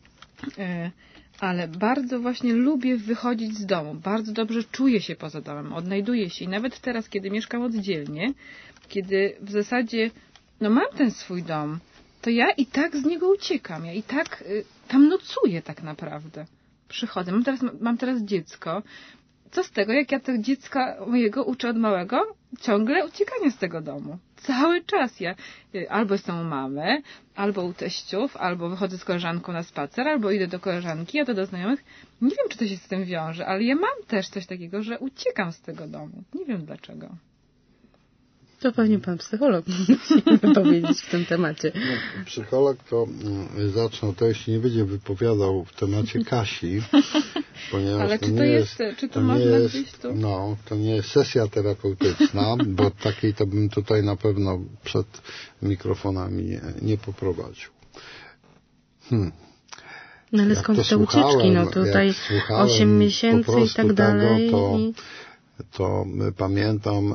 Ale bardzo właśnie lubię wychodzić z domu. Bardzo dobrze czuję się poza domem, odnajduję się. I nawet teraz, kiedy mieszkam oddzielnie, kiedy w zasadzie mam ten swój dom, to ja i tak z niego uciekam. Ja i tak tam nocuję tak naprawdę. Przychodzę. Mam teraz dziecko. Co z tego, jak ja tego dziecka mojego uczę od małego? Ciągle uciekania z tego domu. Cały czas ja albo jestem u mamy, albo u teściów, albo wychodzę z koleżanką na spacer, albo idę do koleżanki, a to do znajomych. Nie wiem, czy to się z tym wiąże, ale ja mam też coś takiego, że uciekam z tego domu. Nie wiem dlaczego. To pewnie pan psycholog musi powiedzieć w tym temacie. No, psycholog to zaczął, to jeśli nie będzie wypowiadał w temacie Kasi, ponieważ ale to czy nie to jest, czy to można jest, gdzieś tu? No, to nie jest sesja terapeutyczna, bo takiej to bym tutaj na pewno przed mikrofonami nie poprowadził. No ale skąd te ucieczki? No tutaj 8 miesięcy i tak dalej. To pamiętam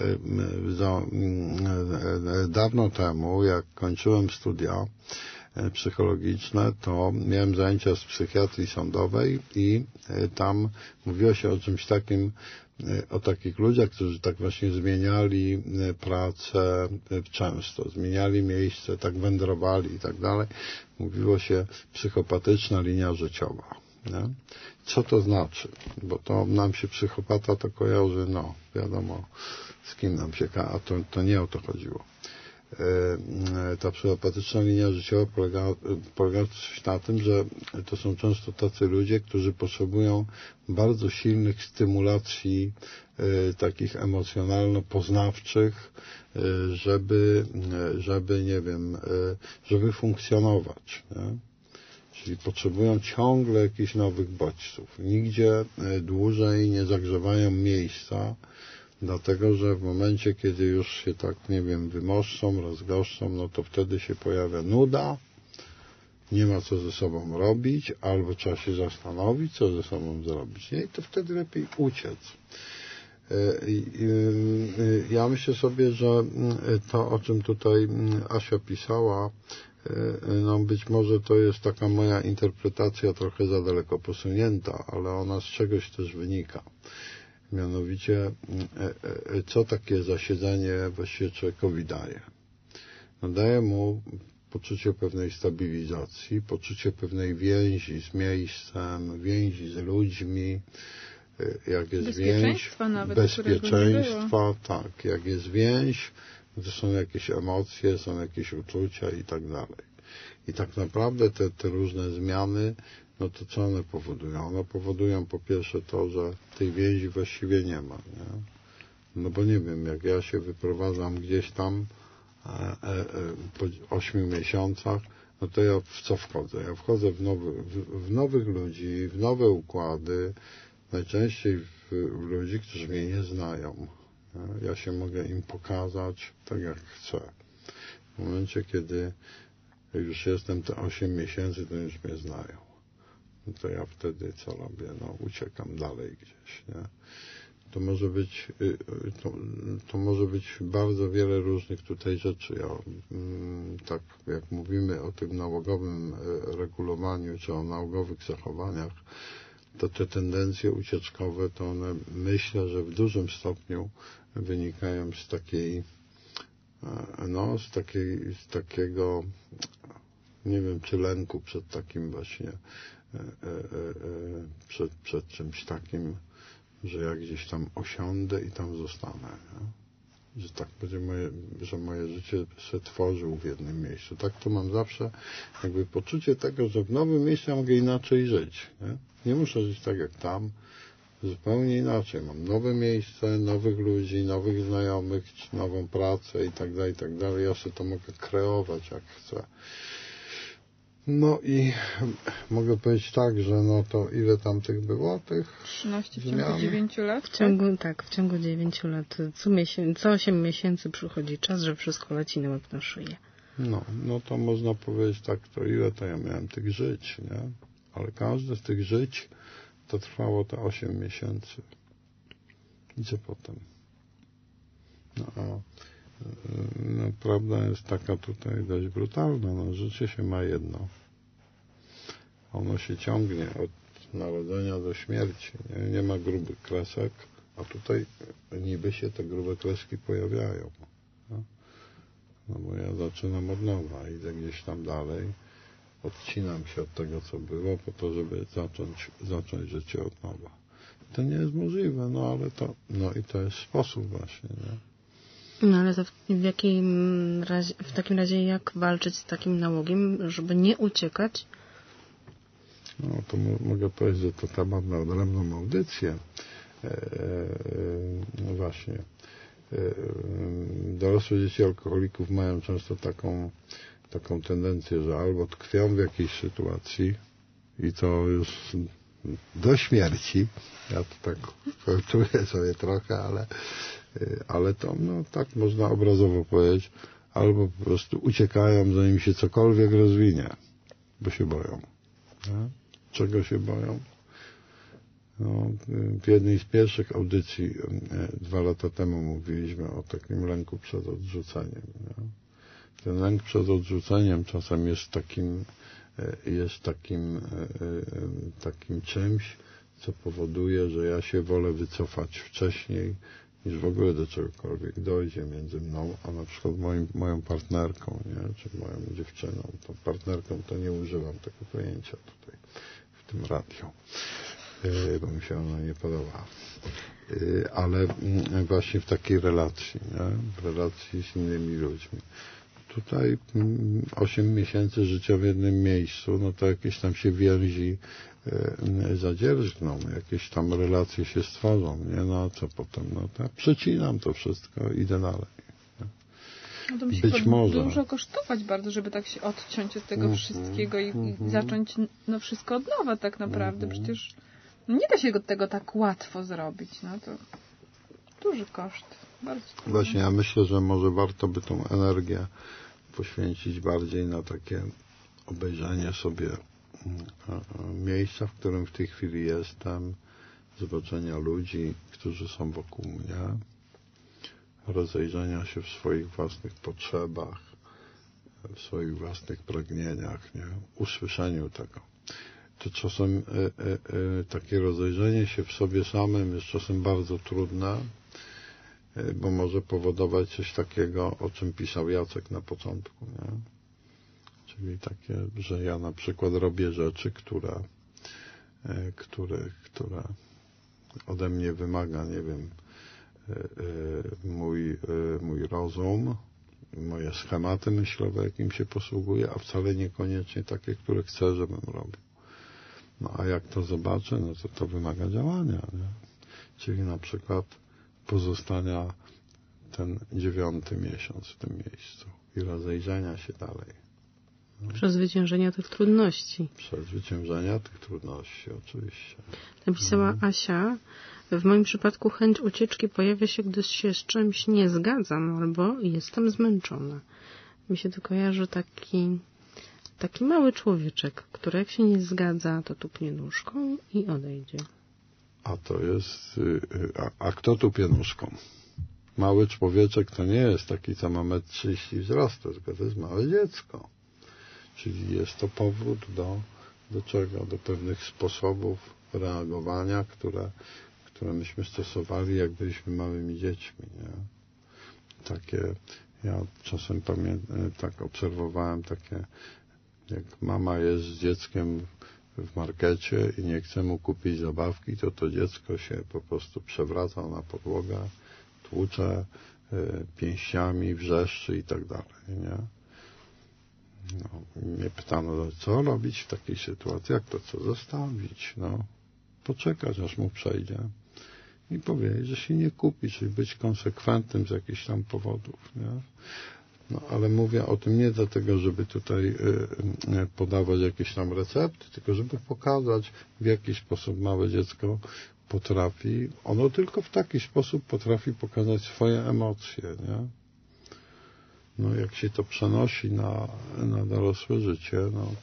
dawno temu, jak kończyłem studia psychologiczne, to miałem zajęcia z psychiatrii sądowej i tam mówiło się o czymś takim, o takich ludziach, którzy tak właśnie zmieniali pracę często, zmieniali miejsce, tak wędrowali i tak dalej. Mówiło się psychopatyczna linia życiowa. Nie? Co to znaczy? Bo to nam się psychopata to kojarzy, wiadomo z kim nam się, a to nie o to chodziło. Ta psychopatyczna linia życiowa polega na tym, że to są często tacy ludzie, którzy potrzebują bardzo silnych stymulacji takich emocjonalno-poznawczych, żeby nie wiem, żeby funkcjonować. Nie? Czyli potrzebują ciągle jakichś nowych bodźców. Nigdzie dłużej nie zagrzewają miejsca, dlatego że w momencie, kiedy już się tak, nie wiem, wymoszczą, rozgoszczą, to wtedy się pojawia nuda, nie ma co ze sobą robić, albo trzeba się zastanowić, co ze sobą zrobić. Nie? I to wtedy lepiej uciec. Ja myślę sobie, że to, o czym tutaj Asia pisała, być może to jest taka moja interpretacja trochę za daleko posunięta, ale ona z czegoś też wynika. Mianowicie, co takie zasiedzenie właściwie człowiekowi daje? Daje mu poczucie pewnej stabilizacji, poczucie pewnej więzi z miejscem, więzi z ludźmi. Jak jest bezpieczeństwa więź, nawet, bezpieczeństwa, tak, jak jest więź, to są jakieś emocje, są jakieś uczucia i tak dalej. I tak naprawdę te różne zmiany, to co one powodują? One powodują po pierwsze to, że tej więzi właściwie nie ma, nie? Bo nie wiem, jak ja się wyprowadzam gdzieś tam po 8 miesiącach, to ja w co wchodzę? Ja wchodzę w nowych ludzi, w nowe układy, najczęściej w ludzi, którzy mnie nie znają. Nie? Ja się mogę im pokazać tak, jak chcę. W momencie, kiedy już jestem te 8 miesięcy, to już mnie znają. No to ja wtedy co robię? No, uciekam dalej gdzieś, nie? To może być bardzo wiele różnych tutaj rzeczy. Tak jak mówimy o tym nałogowym regulowaniu, czy o nałogowych zachowaniach, to te tendencje ucieczkowe, to one myślę, że w dużym stopniu wynikają z takiej, z takiego, nie wiem, czy lęku przed takim właśnie, przed czymś takim, że ja gdzieś tam osiądę i tam zostanę. Nie? Że tak będzie że moje życie się tworzył w jednym miejscu. Tak to mam zawsze jakby poczucie tego, że w nowym miejscu ja mogę inaczej żyć. Nie muszę żyć tak jak tam, zupełnie inaczej. Mam nowe miejsce, nowych ludzi, nowych znajomych, nową pracę i tak dalej. Ja sobie to mogę kreować jak chcę. No i mogę powiedzieć tak, że no to ile tam tych było, tych 13 w zmian? ciągu 9 lat? W ciągu 9 lat. Co 8 miesięcy przychodzi czas, że wszystko leci na łeb na szyję. No to można powiedzieć tak, to ile to ja miałem tych żyć, nie? Ale każde z tych żyć to trwało te 8 miesięcy. I co potem? No, prawda jest taka tutaj dość brutalna. No, życie się ma jedno. Ono się ciągnie od narodzenia do śmierci. Nie ma grubych kresek, a tutaj niby się te grube kreski pojawiają. No bo ja zaczynam od nowa, idę gdzieś tam dalej, odcinam się od tego, co było, po to, żeby zacząć życie od nowa. To nie jest możliwe, no ale to, no i to jest sposób właśnie, nie? No ale to w takim razie jak walczyć z takim nałogiem, żeby nie uciekać? No to mogę powiedzieć, że to temat na odrębną audycję. No właśnie. Dorosłe dzieci alkoholików mają często taką tendencję, że albo tkwią w jakiejś sytuacji i to już do śmierci. Ja to tak czuję sobie trochę, ale to, no tak można obrazowo powiedzieć, albo po prostu uciekają, zanim się cokolwiek rozwinie, bo się boją. Nie? Czego się boją? No, w jednej z pierwszych audycji 2 lata temu mówiliśmy o takim lęku przed odrzuceniem. Nie? Ten lęk przed odrzuceniem czasem jest takim czymś, co powoduje, że ja się wolę wycofać wcześniej, niż w ogóle do czegokolwiek dojdzie między mną, a na przykład moją partnerką, nie? Czy moją dziewczyną. To partnerką to nie używam tego pojęcia tutaj, w tym radiu, bo mi się ona nie podoba. Ale właśnie w takiej relacji, nie? W relacji z innymi ludźmi. Tutaj 8 miesięcy życia w jednym miejscu, no to jakieś tam się więzi zadzierżgną, jakieś tam relacje się stworzą, nie? No a co potem? No to ja przecinam to wszystko, idę dalej. No to musi Być może dużo kosztować bardzo, żeby tak się odciąć od tego wszystkiego i zacząć no wszystko od nowa tak naprawdę. Przecież nie da się tego tak łatwo zrobić. No to duży koszt. Bardzo duży. Właśnie ja myślę, że może warto by tą energię poświęcić bardziej na takie obejrzenie sobie miejsca, w którym w tej chwili jestem, zobaczenia ludzi, którzy są wokół mnie, rozejrzenia się w swoich własnych potrzebach, w swoich własnych pragnieniach, nie? Usłyszeniu tego. To czasem takie rozejrzenie się w sobie samym jest czasem bardzo trudne, bo może powodować coś takiego, o czym pisał Jacek na początku, nie? Czyli takie, że ja na przykład robię rzeczy, które ode mnie wymaga, nie wiem, mój rozum, moje schematy myślowe, jakim się posługuję, a wcale niekoniecznie takie, które chcę, żebym robił. No a jak to zobaczę, no to wymaga działania, nie? Czyli na przykład pozostania ten 9. miesiąc w tym miejscu i rozejrzenia się dalej. Przezwyciężenia tych trudności. Przezwyciężenia tych trudności, oczywiście. Napisała Asia, w moim przypadku chęć ucieczki pojawia się, gdy się z czymś nie zgadzam albo jestem zmęczona. Mi się to kojarzy taki mały człowieczek, który jak się nie zgadza, to tupnie nóżką i odejdzie. A to jest... A kto tupie nóżką? Mały człowieczek to nie jest taki, co ma 1,30 m wzrostu, tylko to jest małe dziecko. Czyli jest to powrót do czego? Do pewnych sposobów reagowania, które myśmy stosowali, jak byliśmy małymi dziećmi. Nie? Ja czasem tak obserwowałem takie, jak mama jest z dzieckiem w markecie i nie chce mu kupić zabawki, to dziecko się po prostu przewraca na podłogę, tłucze pięściami, wrzeszczy i tak dalej. Nie? No, mnie pytano, co robić w takiej sytuacji, jak to co zostawić, poczekać, aż mu przejdzie i powiedzieć, że się nie kupi, czyli być konsekwentnym z jakichś tam powodów, nie? Ale mówię o tym nie dlatego, żeby tutaj podawać jakieś tam recepty, tylko żeby pokazać, w jaki sposób małe dziecko potrafi, ono tylko w taki sposób potrafi pokazać swoje emocje, nie? Jak się to przenosi na dorosłe życie,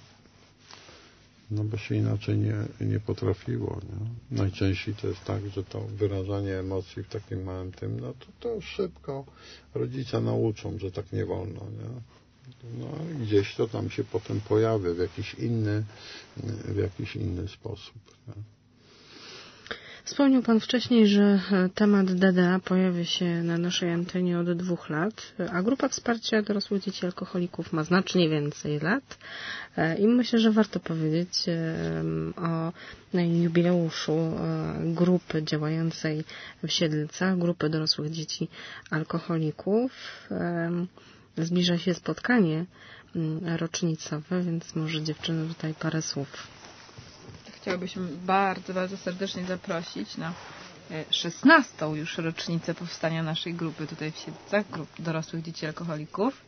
bo się inaczej nie potrafiło, nie? Najczęściej to jest tak, że to wyrażanie emocji w takim małym tym, to szybko rodzice nauczą, że tak nie wolno, nie? I gdzieś to tam się potem pojawia w jakiś inny sposób, nie? Wspomniał Pan wcześniej, że temat DDA pojawia się na naszej antenie od 2 lat, a grupa wsparcia dorosłych dzieci alkoholików ma znacznie więcej lat i myślę, że warto powiedzieć o jubileuszu grupy działającej w Siedlcach, grupy dorosłych dzieci alkoholików. Zbliża się spotkanie rocznicowe, więc może dziewczyny tutaj parę słów. Chciałabyśmy bardzo, bardzo serdecznie zaprosić na 16. już rocznicę powstania naszej grupy tutaj w Siedlcach, grup dorosłych dzieci alkoholików.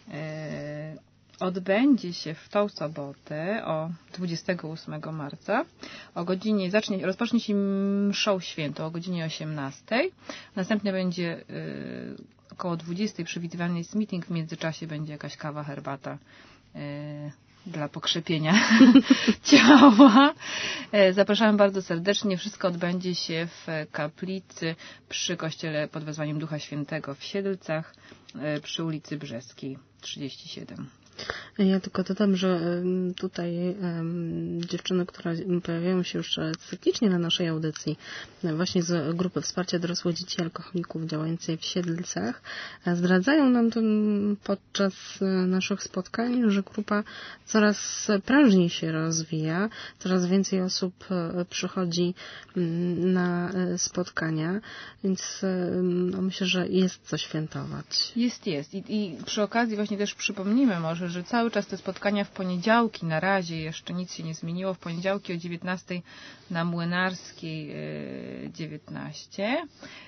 Odbędzie się w tą sobotę o 28 marca o godzinie, rozpocznie się mszą świętą o godzinie 18. Następnie będzie około 20 przewidywany jest meeting, w międzyczasie będzie jakaś kawa, herbata dla pokrzepienia ciała. Zapraszamy bardzo serdecznie. Wszystko odbędzie się w kaplicy przy kościele pod wezwaniem Ducha Świętego w Siedlcach przy ulicy Brzeskiej 37. Ja tylko dodam, że tutaj dziewczyny, które pojawiają się już cyklicznie na naszej audycji, właśnie z grupy wsparcia dorosłych dzieci alkoholików działającej w Siedlcach, zdradzają nam to podczas naszych spotkań, że grupa coraz prężniej się rozwija, coraz więcej osób przychodzi na spotkania, więc myślę, że jest co świętować. Jest. I przy okazji właśnie też przypomnimy może, że cały czas te spotkania w poniedziałki, na razie jeszcze nic się nie zmieniło, w poniedziałki o 19 na Młynarskiej 19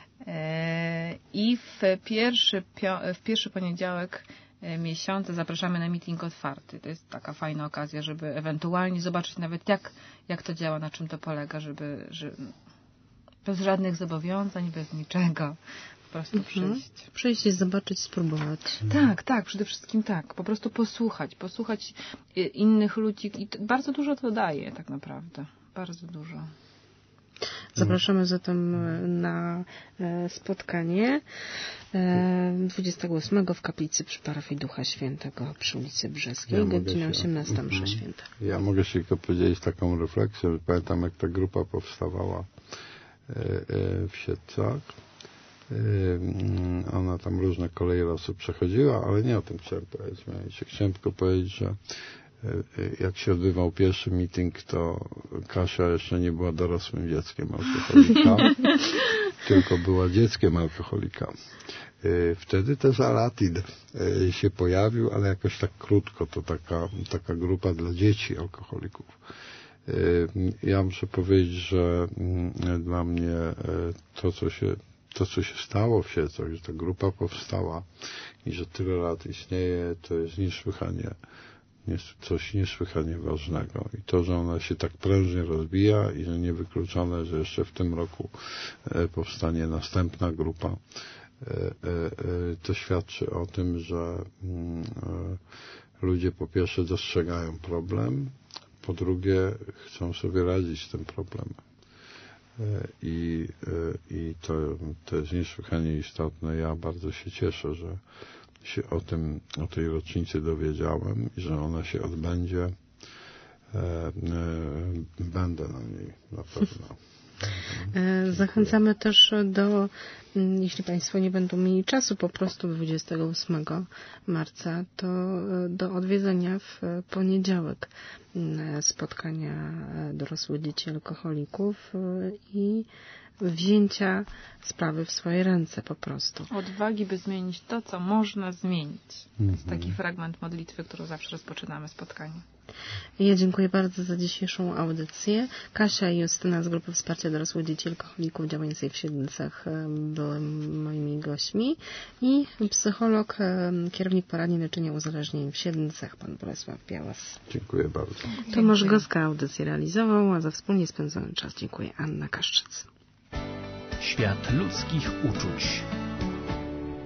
i w pierwszy poniedziałek miesiąca zapraszamy na meeting otwarty. To jest taka fajna okazja, żeby ewentualnie zobaczyć nawet jak to działa, na czym to polega, żeby bez żadnych zobowiązań, bez niczego. Po prostu Przyjść i zobaczyć, spróbować. Tak, przede wszystkim tak. Po prostu posłuchać innych ludzi i bardzo dużo to daje tak naprawdę. Bardzo dużo. Zapraszamy zatem na spotkanie 28 w kaplicy przy parafii Ducha Świętego przy ulicy Brzeskiej, godzina 18 msza święta. Ja mogę się tylko podzielić taką refleksją, że pamiętam, jak ta grupa powstawała w Siedlcach. Ona tam różne koleje losu przechodziła, ale nie o tym chciałem powiedzieć. Chciałem tylko powiedzieć, że jak się odbywał pierwszy meeting, to Kasia jeszcze nie była dorosłym dzieckiem alkoholika, tylko była dzieckiem alkoholika. Wtedy też Alatin się pojawił, ale jakoś tak krótko, to taka grupa dla dzieci alkoholików. Ja muszę powiedzieć, że dla mnie to, co się stało w Siedlcach, że ta grupa powstała i że tyle lat istnieje, to jest niesłychanie coś niesłychanie ważnego. I to, że ona się tak prężnie rozwija i że niewykluczone, że jeszcze w tym roku powstanie następna grupa, to świadczy o tym, że ludzie po pierwsze dostrzegają problem, po drugie chcą sobie radzić z tym problemem. I to jest niesłychanie istotne. Ja bardzo się cieszę, że się o tej rocznicy dowiedziałem i że ona się odbędzie. Będę na niej na pewno. Zachęcamy też do, jeśli Państwo nie będą mieli czasu, po prostu 28 marca, to do odwiedzenia w poniedziałek spotkania dorosłych dzieci alkoholików i wzięcia sprawy w swoje ręce po prostu. Odwagi, by zmienić to, co można zmienić. To jest taki fragment modlitwy, którą zawsze rozpoczynamy spotkanie. Ja dziękuję bardzo za dzisiejszą audycję. Kasia i Justyna z Grupy Wsparcia Dorosłych Dzieci Alkoholików działającej w Siedlcach były moimi gośćmi i psycholog, kierownik poradni leczenia uzależnień w Siedlcach, pan Bolesław Białas. Dziękuję bardzo. Tomasz Goska audycję realizował, a za wspólnie spędzony czas dziękuję Anna Kaszczyc. Świat ludzkich uczuć.